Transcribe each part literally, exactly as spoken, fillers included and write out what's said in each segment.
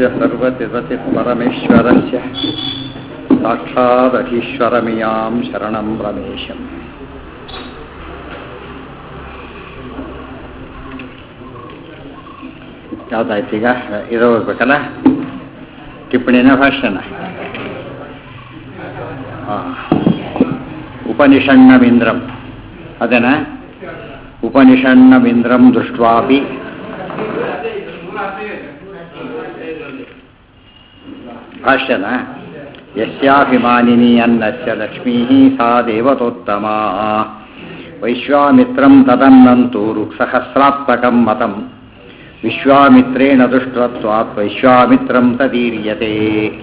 ಸರ್ವಸ್ಯ ಸರ್ವತಿರತಿ ಪರಮೇಶ್ವರಸ್ಯ ಸಾಕ್ಷಾದಧೀಶ್ವರಮಿಯಾಂ ಶರಣಂ ರಮೇಶಂ. ಯಾವುದಾಯ್ತು ಈಗ? ಇದು ಹೋಗ್ಬೇಕಲ್ಲ, ಟಿಪ್ಪಣಿನ ಭಾಷಣ. ಹಾಂ, ಉಪನಿಷಣ್ಣಮಿಂದ್ರಂ ಅದೇನ ಉಪನಿಷಣ್ಣಮಿಂದ್ರಂ ದೃಷ್ಟ್ವಾಪಿ ಭಾಷ್ಯನ ಯಸ್ಯಾಭಿಮಾನಿನಿ ಅನ್ನಸ್ಯ ಲಕ್ಷ್ಮೀ ಸಾ ದೇವತೋತ್ತಮಾ ವೈಶ್ವಾಮಿತ್ರಂ ತದನ್ನಂತೂ ಋಕ್ಸಹಸ್ರಾತ್ಮಕಂ ಮತಂ ವಿಶ್ವಾಮಿತ್ರೇಣ ದೃಷ್ಟತ್ವಾತ್ ವೈಶ್ವಾಮಿತ್ರಂ ತದೀರ್ಯತೆ.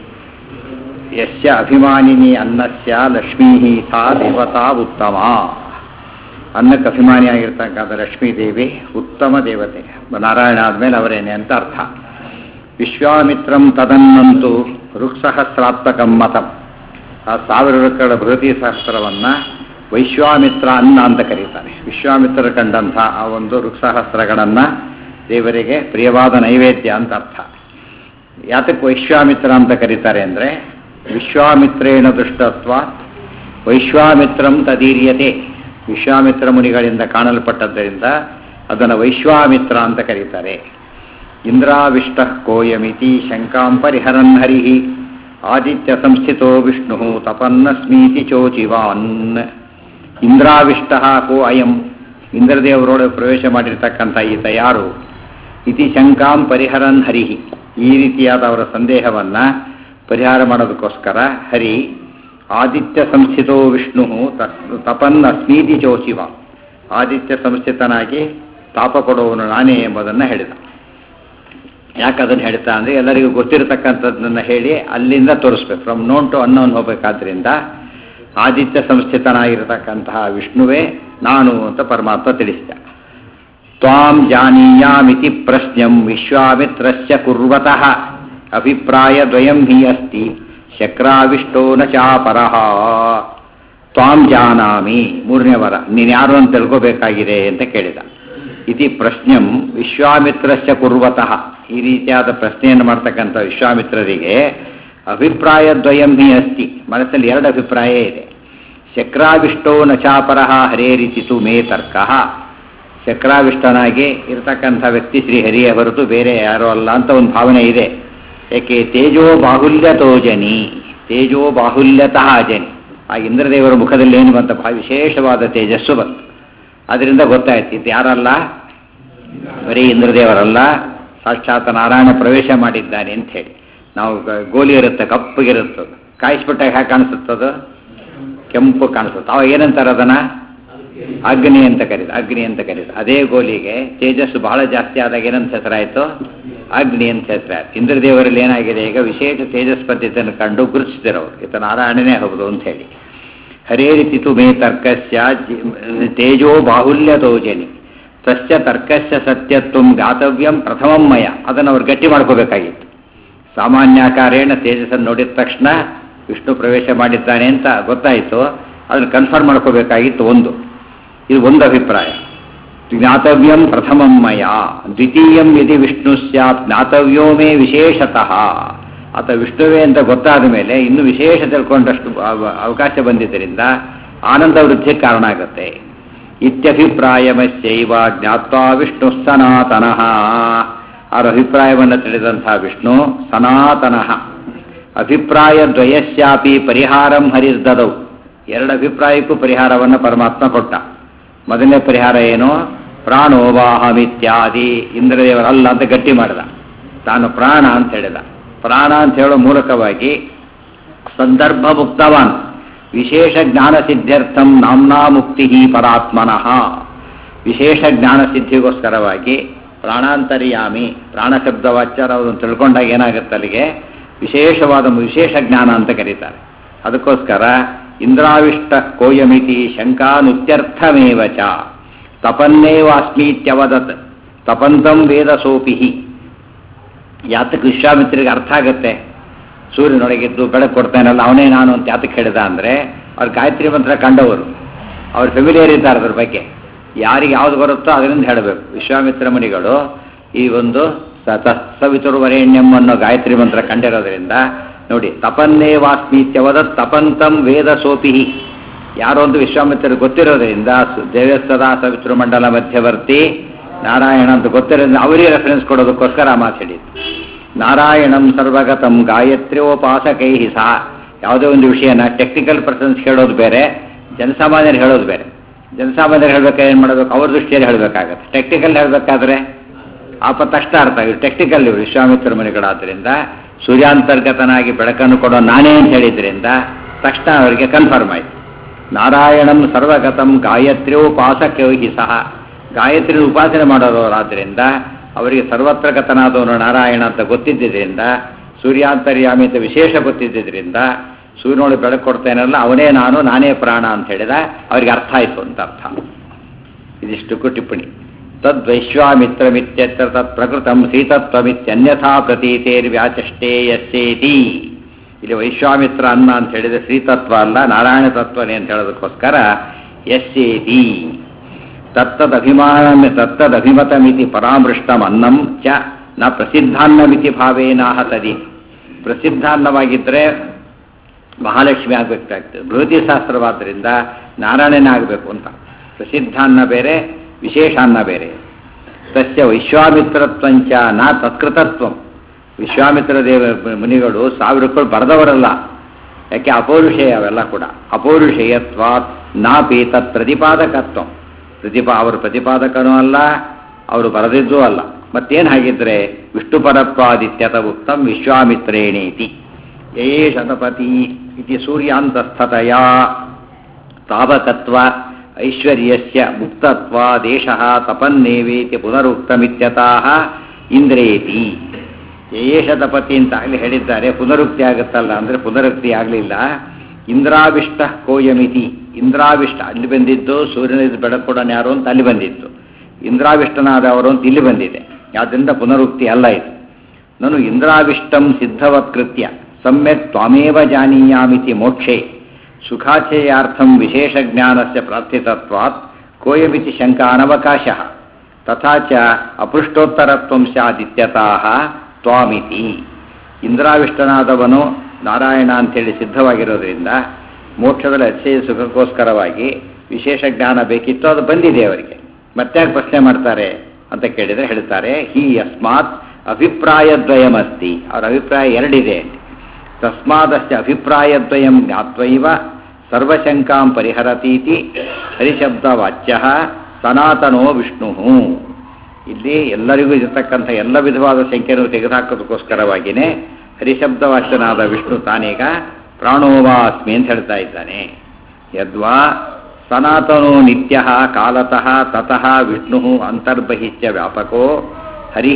ಯಸ್ಯ ಅಭಿಮಾನಿನಿ ಅನ್ನಸ್ಯ ಲಕ್ಷ್ಮೀ ಸಾ ದೇವತಾ ಉತ್ತಮಾ. ಅನ್ನಕ್ಕೆ ಅಭಿಮಾನಿಯಾಗಿರ್ತಕ್ಕಂಥ ಲಕ್ಷ್ಮೀದೇವಿ ಉತ್ತಮ ದೇವತೆ, ನಾರಾಯಣ ಆದಮೇಲೆ ಅವರೇನೆ ಅಂತ ಅರ್ಥ. ವಿಶ್ವಾಮಿತ್ರಂ ತದನ್ನಂತೂ ಋಕ್ಸಹಸ್ರಾತ್ಮಕಂ ಮತಂ. ಆ ಸಾವಿರ ಋಕ್ಕಗಳ ಬೃಹತಿ ಸಹಸ್ರವನ್ನು ವೈಶ್ವಾಮಿತ್ರ ಅನ್ನ ಅಂತ ಕರೀತಾರೆ. ವಿಶ್ವಾಮಿತ್ರರು ಕಂಡಂಥ ಆ ಒಂದು ಋಕ್ಸಹಸ್ರಗಳನ್ನು ದೇವರಿಗೆ ಪ್ರಿಯವಾದ ನೈವೇದ್ಯ ಅಂತ ಅರ್ಥ. ಯಾತಕ್ಕೆ ವೈಶ್ವಾಮಿತ್ರ ಅಂತ ಕರೀತಾರೆ ಅಂದರೆ, ವಿಶ್ವಾಮಿತ್ರೇಣ ದೃಷ್ಟತ್ವ ವೈಶ್ವಾಮಿತ್ರಂ ತದೀರ್ಯತೆ. ವಿಶ್ವಾಮಿತ್ರ ಮುನಿಗಳಿಂದ ಕಾಣಲ್ಪಟ್ಟದ್ದರಿಂದ ಅದನ್ನು ವೈಶ್ವಾಮಿತ್ರ ಅಂತ ಕರೀತಾರೆ. ಇಂದ್ರಾವಿಷ್ಟ ಕೋಯಮಿತಿ ಶಂಕಾಂ ಪರಿಹರನ್ ಹರಿ ಆದಿತ್ಯ ಸಂಸ್ಥಿತೋ ವಿಷ್ಣು ತಪನ್ನಸ್ಮೀತಿ ಚೋಚಿವಾನ್. ಇಂದ್ರಾವಿಷ್ಟ ಕೋ ಅಯಂ, ಇಂದ್ರದೇವರೊಳಗೆ ಪ್ರವೇಶ ಮಾಡಿರ್ತಕ್ಕಂಥ ಈತ ಯಾರು? ಇತಿ ಶಂಕಾಂ ಪರಿಹರನ್ ಹರಿ, ಈ ರೀತಿಯಾದ ಅವರ ಸಂದೇಹವನ್ನು ಪರಿಹಾರ ಮಾಡೋದಕ್ಕೋಸ್ಕರ ಹರಿ ಆದಿತ್ಯ ಸಂಸ್ಥಿತೋ ವಿಷ್ಣು ತಪನ್ ಅಸ್ಮೀತಿ ಚೋಚಿವ, ಆದಿತ್ಯ ಸಂಸ್ಥಿತನಾಗಿ ತಾಪ ಕೊಡುವವನು ನಾನೇ ಎಂಬುದನ್ನು ಹೇಳಿದ. ಯಾಕೆ ಅದನ್ನು ಹೇಳ್ತಾ ಅಂದರೆ, ಎಲ್ಲರಿಗೂ ಗೊತ್ತಿರತಕ್ಕಂಥದ್ದನ್ನು ಹೇಳಿ ಅಲ್ಲಿಂದ ತೋರಿಸ್ಬೇಕು. ಫ್ರಮ್ ನೋನ್ ಟು ಅನ್ನೋನ್ ಹೋಗ್ಬೇಕಾದ್ರಿಂದ ಆದಿತ್ಯ ಸಂಸ್ಥಿತನಾಗಿರತಕ್ಕಂತಹ ವಿಷ್ಣುವೇ ನಾನು ಅಂತ ಪರಮಾತ್ಮ ತಿಳಿಸಿದ. ತ್ವಾಂ ಜಾನೀಯಾಮಿತಿ ಪ್ರಶ್ನಂ ವಿಶ್ವಾಮಿತ್ರಸ್ಯ ಕುರ್ವತಃ ಅಭಿಪ್ರಾಯ ದ್ವಯಂ ಹಿ ಅಸ್ತಿ ಶಕ್ರಾವಿಷ್ಟೋ ನ ಚಾಪರಃ. ತ್ವಾಂ ಜಾನಾಮಿ, ಮೂರನೇ ವರ, ನೀನು ಯಾರು ಅಂತ ತಿಳ್ಕೋಬೇಕಾಗಿದೆ ಅಂತ ಕೇಳಿದ. ಇತಿ ಪ್ರಶ್ನಂ ವಿಶ್ವಾಮಿತ್ರಸ್ಯ ಕುರ್ವತಃ, ಈ ರೀತಿಯಾದ ಪ್ರಶ್ನೆಯನ್ನು ಮಾಡ್ತಕ್ಕಂಥ ವಿಶ್ವಾಮಿತ್ರರಿಗೆ ಅಭಿಪ್ರಾಯ ದ್ವಯಂ ಹಿ ಅಸ್ತಿ, ಮನಸ್ಸಲ್ಲಿ ಎರಡು ಅಭಿಪ್ರಾಯ ಇದೆ. ಶಕ್ರಾವಿಷ್ಟೋ ನ ಚಾಪರಃ ಹರೇರಿತಿತು ಮೇ ತರ್ಕಃ. ಶಕ್ರಾವಿಷ್ಟನಾಗಿ ಇರತಕ್ಕಂಥ ವ್ಯಕ್ತಿ ಶ್ರೀಹರಿಯೇ ಹೊರತು ಬೇರೆ ಯಾರೋ ಅಲ್ಲ ಅಂತ ಒಂದು ಭಾವನೆ ಇದೆ. ಏಕೆ? ತೇಜೋ ಬಾಹುಲ್ಯತೋ ಜನಿ, ತೇಜೋ ಬಾಹುಲ್ಯತಃ ಜನಿ. ಆ ಇಂದ್ರದೇವರ ಮುಖದಲ್ಲಿ ಏನು ಬಂತ? ಬಹಳ ವಿಶೇಷವಾದ ತೇಜಸ್ಸು ಬಂತು. ಅದರಿಂದ ಗೊತ್ತಾಯ್ತು ಇದು ಯಾರಲ್ಲ, ಬರೀ ಇಂದ್ರದೇವರಲ್ಲ, ಸಾಕ್ಷಾತ್ ನಾರಾಯಣ ಪ್ರವೇಶ ಮಾಡಿದ್ದಾನೆ ಅಂತ ಹೇಳಿ. ನಾವು ಗೋಲಿ ಇರುತ್ತೆ, ಕಪ್ಪಗಿರುತ್ತದು, ಕಾಯಿಸ್ಬಿಟ್ಟಾಗ ಹೇಗೆ ಕಾಣಿಸುತ್ತದು? ಕೆಂಪು ಕಾಣಿಸುತ್ತೆ. ಅವಾಗ ಏನಂತಾರೆ ಅದನ್ನು? ಅಗ್ನಿ ಅಂತ ಕರೀತ, ಅಗ್ನಿ ಅಂತ ಕರೀತ. ಅದೇ ಗೋಲಿಗೆ ತೇಜಸ್ಸು ಬಹಳ ಜಾಸ್ತಿ ಆದಾಗ ಏನಂತ ಹೆಸರಾಯಿತು? ಅಗ್ನಿ ಅಂತ ಹೆಸರಾಯ್ತು. ಇಂದ್ರದೇವರಲ್ಲಿ ಏನಾಗಿದೆ ಈಗ? ವಿಶೇಷ ತೇಜಸ್ ಪದ್ಧತಿಯನ್ನು ಕಂಡು ಗುರುತಿಸಿದರವರು ಈತ ನಾರಾಯಣನೇ ಹೌದು ಅಂತ ಹೇಳಿ. ಹರೇರಿತಿತು ಮೇ ತರ್ಕಸ್ಯ ತೇಜೋ ಬಾಹುಲ್ಯತೋ ಜನಿ ತಸ್ಯ ತರ್ಕಸ್ಯ ಸತ್ಯತ್ವಂ ಗಾತವ್ಯಂ ಪ್ರಥಮಂ ಮಯ. ಅದನ್ನು ಅವ್ರು ಗಟ್ಟಿ ಮಾಡ್ಕೋಬೇಕಾಗಿತ್ತು. ಸಾಮಾನ್ಯಾಕಾರೇಣ ತೇಜಸ್ಸನ್ನು ನೋಡಿದ ತಕ್ಷಣ ವಿಷ್ಣು ಪ್ರವೇಶ ಮಾಡಿದ್ದಾನೆ ಅಂತ ಗೊತ್ತಾಯಿತು. ಅದನ್ನು ಕನ್ಫರ್ಮ್ ಮಾಡ್ಕೋಬೇಕಾಗಿತ್ತು ಒಂದು. ಇದು ಒಂದು ಅಭಿಪ್ರಾಯ. ಜ್ಞಾತವ್ಯಂ ಪ್ರಥಮಂ ಮಯ. ದ್ವಿತೀಯಂ ಯದಿ ವಿಷ್ಣು ಸ್ಯಾತ್ ಜ್ಞಾತವ್ಯೋ ಮೇ ವಿಶೇಷತಃ. ಆತ ವಿಷ್ಣುವೇ ಅಂತ ಗೊತ್ತಾದ ಮೇಲೆ ಇನ್ನೂ ವಿಶೇಷ ತಿಳ್ಕೊಂಡಷ್ಟು ಅವಕಾಶ ಬಂದಿದ್ದರಿಂದ ಆನಂದ ವೃದ್ಧಿಗೆ ಕಾರಣ ಆಗುತ್ತೆ. ಇತ್ಯಭಿಪ್ರಾಯಮಸ್ಯೈವ ಜ್ಞಾತ್ವಾ ವಿಷ್ಣು ಸನಾತನಃ. ಅವರ ಅಭಿಪ್ರಾಯವನ್ನು ತಿಳಿದಂತಹ ವಿಷ್ಣು ಸನಾತನಃ. ಅಭಿಪ್ರಾಯ ದ್ವಯಸ್ಯಾಪಿ ಪರಿಹಾರಂ ಹರಿರ್ದದೌ. ಎರಡು ಅಭಿಪ್ರಾಯಕ್ಕೂ ಪರಿಹಾರವನ್ನು ಪರಮಾತ್ಮ ಕೊಟ್ಟ. ಮೊದಲನೇ ಪರಿಹಾರ ಏನು? ಪ್ರಾಣೋವಾಹಮಿತ್ಯಾದಿ. ಇಂದ್ರದೇವರಲ್ಲ ಅಂತ ಗಟ್ಟಿ ಮಾಡಿದ, ತಾನು ಪ್ರಾಣ ಅಂತ ಹೇಳಿದ. ಪ್ರಾಣ ಅಂತ ಹೇಳೋ ಮೂಲಕವಾಗಿ ಸಂದರ್ಭ ಮುಕ್ತವಾನ್ ವಿಶೇಷ ಜ್ಞಾನ ಸಿದ್ಧ್ಯರ್ಥಂ ನಾಮ್ನಾ ಮುಕ್ತಿ ಪರಾತ್ಮನಃ. ವಿಶೇಷ ಜ್ಞಾನ ಸಿದ್ಧಿಗೋಸ್ಕರವಾಗಿ ಪ್ರಾಣಾಂತರ್ಯಾಮಿ, ಪ್ರಾಣ ಶಬ್ದವಾಚ್ಯ ನಾವು ತಿಳ್ಕೊಂಡಾಗ ಏನಾಗುತ್ತೆ ಅಲ್ಲಿಗೆ? ವಿಶೇಷವಾದ ವಿಶೇಷ ಜ್ಞಾನ ಅಂತ ಕರೀತಾರೆ. ಅದಕ್ಕೋಸ್ಕರ ಇಂದ್ರಾವಿಷ್ಟ ಕೋಯಮಿತಿ ಶಂಕಾನುತ್ಯರ್ಥಮೇವ ಚ ತಪನ್ನೇವ ಅಸ್ಮೀತ್ಯವದತ್ ತಪಂತಂ ವೇದ ಸೋಪಿಹಿ. ಯಾತಕ್ಕೆ ವಿಶ್ವಾಮಿತ್ರಿಗೆ ಅರ್ಥ ಆಗುತ್ತೆ? ಸೂರ್ಯನೊಳಗಿದ್ದು ಬೆಳಕು ಕೊಡ್ತಾನಲ್ಲ ಅವನೇ ನಾನು ಅಂತ ಯಾತಕ್ಕೆ ಹೇಳಿದ ಅಂದರೆ, ಅವ್ರು ಗಾಯತ್ರಿ ಮಂತ್ರ ಕಂಡವರು, ಅವ್ರು ಫೆಮಿಲಿಯರ್ ಇದ್ದಾರೆ ಅದ್ರ ಬಗ್ಗೆ. ಯಾರಿಗೆ ಯಾವುದು ಬರುತ್ತೋ ಅದರಿಂದ ಹೇಳಬೇಕು. ವಿಶ್ವಾಮಿತ್ರ ಮುನಿಗಳು ಈ ಒಂದು ಸವಿತುರ್ವರೆಣ್ಯಂ ಅನ್ನೋ ಗಾಯತ್ರಿ ಮಂತ್ರ ಕಂಡಿರೋದ್ರಿಂದ ನೋಡಿ, ತಪನ್ನೇ ವಾಸ್ಮೀತ್ಯವದ ತಪಂತಂ ವೇದ ಸೋಪಿ, ಯಾರೋ ಒಂದು ವಿಶ್ವಾಮಿತ್ರರು ಗೊತ್ತಿರೋದ್ರಿಂದ ದೇವಸ್ಥದ ಸವಿತೃ ಮಂಡಲ ಮಧ್ಯವರ್ತಿ ನಾರಾಯಣ ಅಂತ ಗೊತ್ತಿರೋದ್ರಿಂದ ಅವರಿಗೆ ರೆಫರೆನ್ಸ್ ಕೊಡೋದಕ್ಕೋಸ್ಕರ ಆ ಮಾತು ಹೇಳಿದ್ದು. ನಾರಾಯಣಂ ಸರ್ವಗತಂ ಗಾಯತ್ರ್ಯೋಪಾಸಕೈ ಸಹ. ಯಾವುದೇ ಒಂದು ವಿಷಯನ ಟೆಕ್ನಿಕಲ್ ಪರ್ಸನ್ಸ್ ಹೇಳೋದು ಬೇರೆ, ಜನಸಾಮಾನ್ಯರು ಹೇಳೋದು ಬೇರೆ. ಜನಸಾಮಾನ್ಯರು ಹೇಳ್ಬೇಕಾದ್ರೆ ಏನು ಮಾಡಬೇಕು, ಅವ್ರ ದೃಷ್ಟಿಯಲ್ಲಿ ಹೇಳಬೇಕಾಗತ್ತೆ. ಟೆಕ್ನಿಕಲ್ ಹೇಳಬೇಕಾದ್ರೆ ಆಪ ತಕ್ಷಣ ಅರ್ಥ ಆಗಿದೆ. ಟೆಕ್ನಿಕಲ್ ಇವರು ವಿಶ್ವಾಮಿತ್ರ ಮುನಿಗಳಾದ್ದರಿಂದ ಸೂರ್ಯಾಂತರ್ಗತನಾಗಿ ಬೆಳಕನ್ನು ಕೊಡೋ ನಾನೇ ಅಂತ ಹೇಳಿದ್ರಿಂದ ತಕ್ಷಣ ಅವರಿಗೆ ಕನ್ಫರ್ಮ್ ಆಯಿತು. ನಾರಾಯಣಂ ಸರ್ವಗತಂ ಗಾಯತ್ರ್ಯೋಪಾಸಕೈ ಸಹ. ಗಾಯತ್ರಿ ಉಪಾಸನೆ ಮಾಡೋರಾದ್ದರಿಂದ ಅವರಿಗೆ ಸರ್ವತ್ರ ಗತನಾದವನು ನಾರಾಯಣ ಅಂತ ಗೊತ್ತಿದ್ದರಿಂದ, ಸೂರ್ಯಾಂತರ್ಯಾಮಿ ಅಂತ ವಿಶೇಷ ಗೊತ್ತಿದ್ದರಿಂದ, ಸೂರ್ಯನೊಳಗೆ ಬೆಳಕು ಕೊಡ್ತೇನಲ್ಲ ಅವನೇ ನಾನು, ನಾನೇ ಪ್ರಾಣ ಅಂತ ಹೇಳಿದ ಅವರಿಗೆ ಅರ್ಥ ಆಯಿತು ಅಂತ ಅರ್ಥ. ಇದಿಷ್ಟಕ್ಕೂ ಟಿಪ್ಪಣಿ. ತದ್ವೈಶ್ವಾಮಿತ್ರಮಿತ್ಯತ್ರ ತತ್ ಪ್ರಕೃತಂ ಶ್ರೀತತ್ವಮಿತ್ಯನ್ಯಥಾ ಪ್ರತೀತೇರ್ವ್ಯಾಚಷ್ಟೇ ಯಸ್ಯೇತಿ. ಇಲ್ಲಿ ವೈಶ್ವಾಮಿತ್ರ ಅನ್ನ ಅಂತ ಹೇಳಿದ್ರೆ ಶ್ರೀತತ್ವ ಅಲ್ಲ, ನಾರಾಯಣ ತತ್ವನೇ ಅಂತ ಹೇಳೋದಕ್ಕೋಸ್ಕರ ಯಸ್ಯೇತಿ. ತತ್ತದಭಿಮಾನ ತತ್ತದಭಿಮತಮಿತಿ ಪರಾಮೃಷ್ಟಂ ಅನ್ನಂ ಚ ನ ಪ್ರಸಿದ್ಧಾನ್ನಮಿತಿ ಭಾವೇನಾಹ ತದಿ. ಪ್ರಸಿದ್ಧಾನ್ನವಾಗಿದ್ದರೆ ಮಹಾಲಕ್ಷ್ಮಿ ಆಗಬೇಕಾಗ್ತದೆ. ಬೃಹತಿ ಶಾಸ್ತ್ರವಾದ್ದರಿಂದ ನಾರಾಯಣನೇ ಆಗಬೇಕು ಅಂತ. ಪ್ರಸಿದ್ಧಾನ್ನ ಬೇರೆ, ವಿಶೇಷಾನ್ನ ಬೇರೆ. ತಸ್ಯ ವೈಶ್ವಾಮಿತ್ರತ್ವಂಚ ನ ತತ್ಕೃತತ್ವಂ. ವಿಶ್ವಾಮಿತ್ರ ದೇವ ಮುನಿಗಳು ಸಾವಿರಕ್ಕೂ ಬರೆದವರಲ್ಲ. ಯಾಕೆ ಅಪೌರುಷೇಯ ಅವೆಲ್ಲ ಕೂಡ. ಅಪೌರುಷೇಯತ್ವಾತ್ ನಾಪಿ ತತ್ ಪ್ರತಿಪಾದಕತ್ವ. ಪ್ರತಿಪಾ ಅವರು ಪ್ರತಿಪಾದಕನೂ ಅಲ್ಲ, ಅವರು ಬರೆದಿದ್ದೂ ಅಲ್ಲ. ಮತ್ತೇನು ಹಾಗಿದ್ರೆ ವಿಷ್ಣುಪರತ್ವಾದಿತ್ಯತ ಉಕ್ತಂ ವಿಶ್ವಾಮಿತ್ರೇಣೀತಿ. ಯೇ ಶತಪತಿ ಇತಿ ಸೂರ್ಯಾಂತಸ್ಥತೆಯ ತಾವಕತ್ವ ಐಶ್ವರ್ಯಸ್ಯ ಮುಕ್ತತ್ವ ದೇಶಃ ತಪನ್ನೇವೇತಿ ಪುನರುಕ್ತಮಿತ್ಯತಃ ಇಂದ್ರೇತಿ. ಯೇ ಶತಪತಿ ಅಂತ ಆಗಲಿ ಹೇಳಿದ್ದಾರೆ, ಪುನರುಕ್ತಿ ಆಗುತ್ತಲ್ಲ ಅಂದರೆ ಪುನರುಕ್ತಿ ಆಗಲಿಲ್ಲ. ಇಂದ್ರಾವಿಷ್ಟ ಕೋಯಮಿತಿ. ಇಂದ್ರಾವಿಷ್ಟ ಅಲ್ಲಿ ಬಂದಿದ್ದು, ಸೂರ್ಯನ ಬೆಳಕೊಡೋನು ಯಾರು ಅಂತ ಅಲ್ಲಿ ಬಂದಿತ್ತು. ಇಂದ್ರಾವಿಷ್ಟನಾದವರು ಅಂತ ಇಲ್ಲಿ ಬಂದಿದೆ. ಆದ್ದರಿಂದ ಪುನರುಕ್ತಿ ಅಲ್ಲ ಇದು. ನಾನು ಇಂದ್ರಾವಿಷ್ಟಂ ಸಿದ್ಧವತ್ಕೃತ್ಯ ಸಮ್ಯಕ್ ತ್ವಾಮೇವ ಜಾನೀಯಾಮಿತಿ ಮೋಕ್ಷೇ ಸುಖಾಚೇಯಾರ್ಥಂ ವಿಶೇಷ ಜ್ಞಾನಸ್ಯ ಪ್ರಾರ್ಥಿತತ್ವಾತ್ ಕೋಯಮಿತಿ ಶಂಕಾ ಅನವಕಾಶಃ ತಥಾ ಚ ಅಪೃಷ್ಟೋತ್ತರತ್ವಂ ಸ್ಯಾದಿತ್ಯತಃ ತ್ವಾಮಿತಿ. ಇಂದ್ರಾವಿಷ್ಟನಾದವನು ನಾರಾಯಣ ಅಂಥೇಳಿ ಸಿದ್ಧವಾಗಿರೋದ್ರಿಂದ ಮೋಕ್ಷದಲ್ಲಿ ಅತಿಶಯ ಸುಖಕ್ಕೋಸ್ಕರವಾಗಿ ವಿಶೇಷ ಜ್ಞಾನ ಬೇಕಿತ್ತು, ಅದು ಬಂದಿದೆ ಅವರಿಗೆ. ಮತ್ತೆ ಪ್ರಶ್ನೆ ಮಾಡ್ತಾರೆ ಅಂತ ಕೇಳಿದರೆ ಹೇಳ್ತಾರೆ, ಹಿ ಯಸ್ಮಾತ್ ಅಭಿಪ್ರಾಯದ್ವಯಮಸ್ತಿ. ಅವರ ಅಭಿಪ್ರಾಯ ಎರಡಿದೆ. ತಸ್ಮಾದಸ್ಯ ಅಭಿಪ್ರಾಯದ್ವಯಂ ಜ್ಞಾತ್ವೈವ ಸರ್ವಶಂಕಾಂ ಪರಿಹರತೀತಿ ಹರಿಶಬ್ದವಾಚ್ಯ ಸನಾತನೋ ವಿಷ್ಣು. ಇಲ್ಲಿ ಎಲ್ಲರಿಗೂ ಇರತಕ್ಕಂಥ ಎಲ್ಲ ವಿಧವಾದ ಸಂಖ್ಯೆಯನ್ನು ತೆಗೆದುಹಾಕೋದಕ್ಕೋಸ್ಕರವಾಗಿಯೇ ಹರಿಶಬ್ದವಾಚ್ಯನಾದ ವಿಷ್ಣು ತಾನೀಗ ಪ್ರಾಣೋವಾಸ್ಮಿ ಅಂತ ಹೇಳ್ತಾ ಇದ್ದಾನೆ. ಯದ್ವಾ ಸನಾತನೋ ನಿತ್ಯ ಕಾಲತಃ ತತಃ ವಿಷ್ಣು ಅಂತರ್ಬಹಿಶ್ಚ ವ್ಯಾಪಕೋ ಹರಿ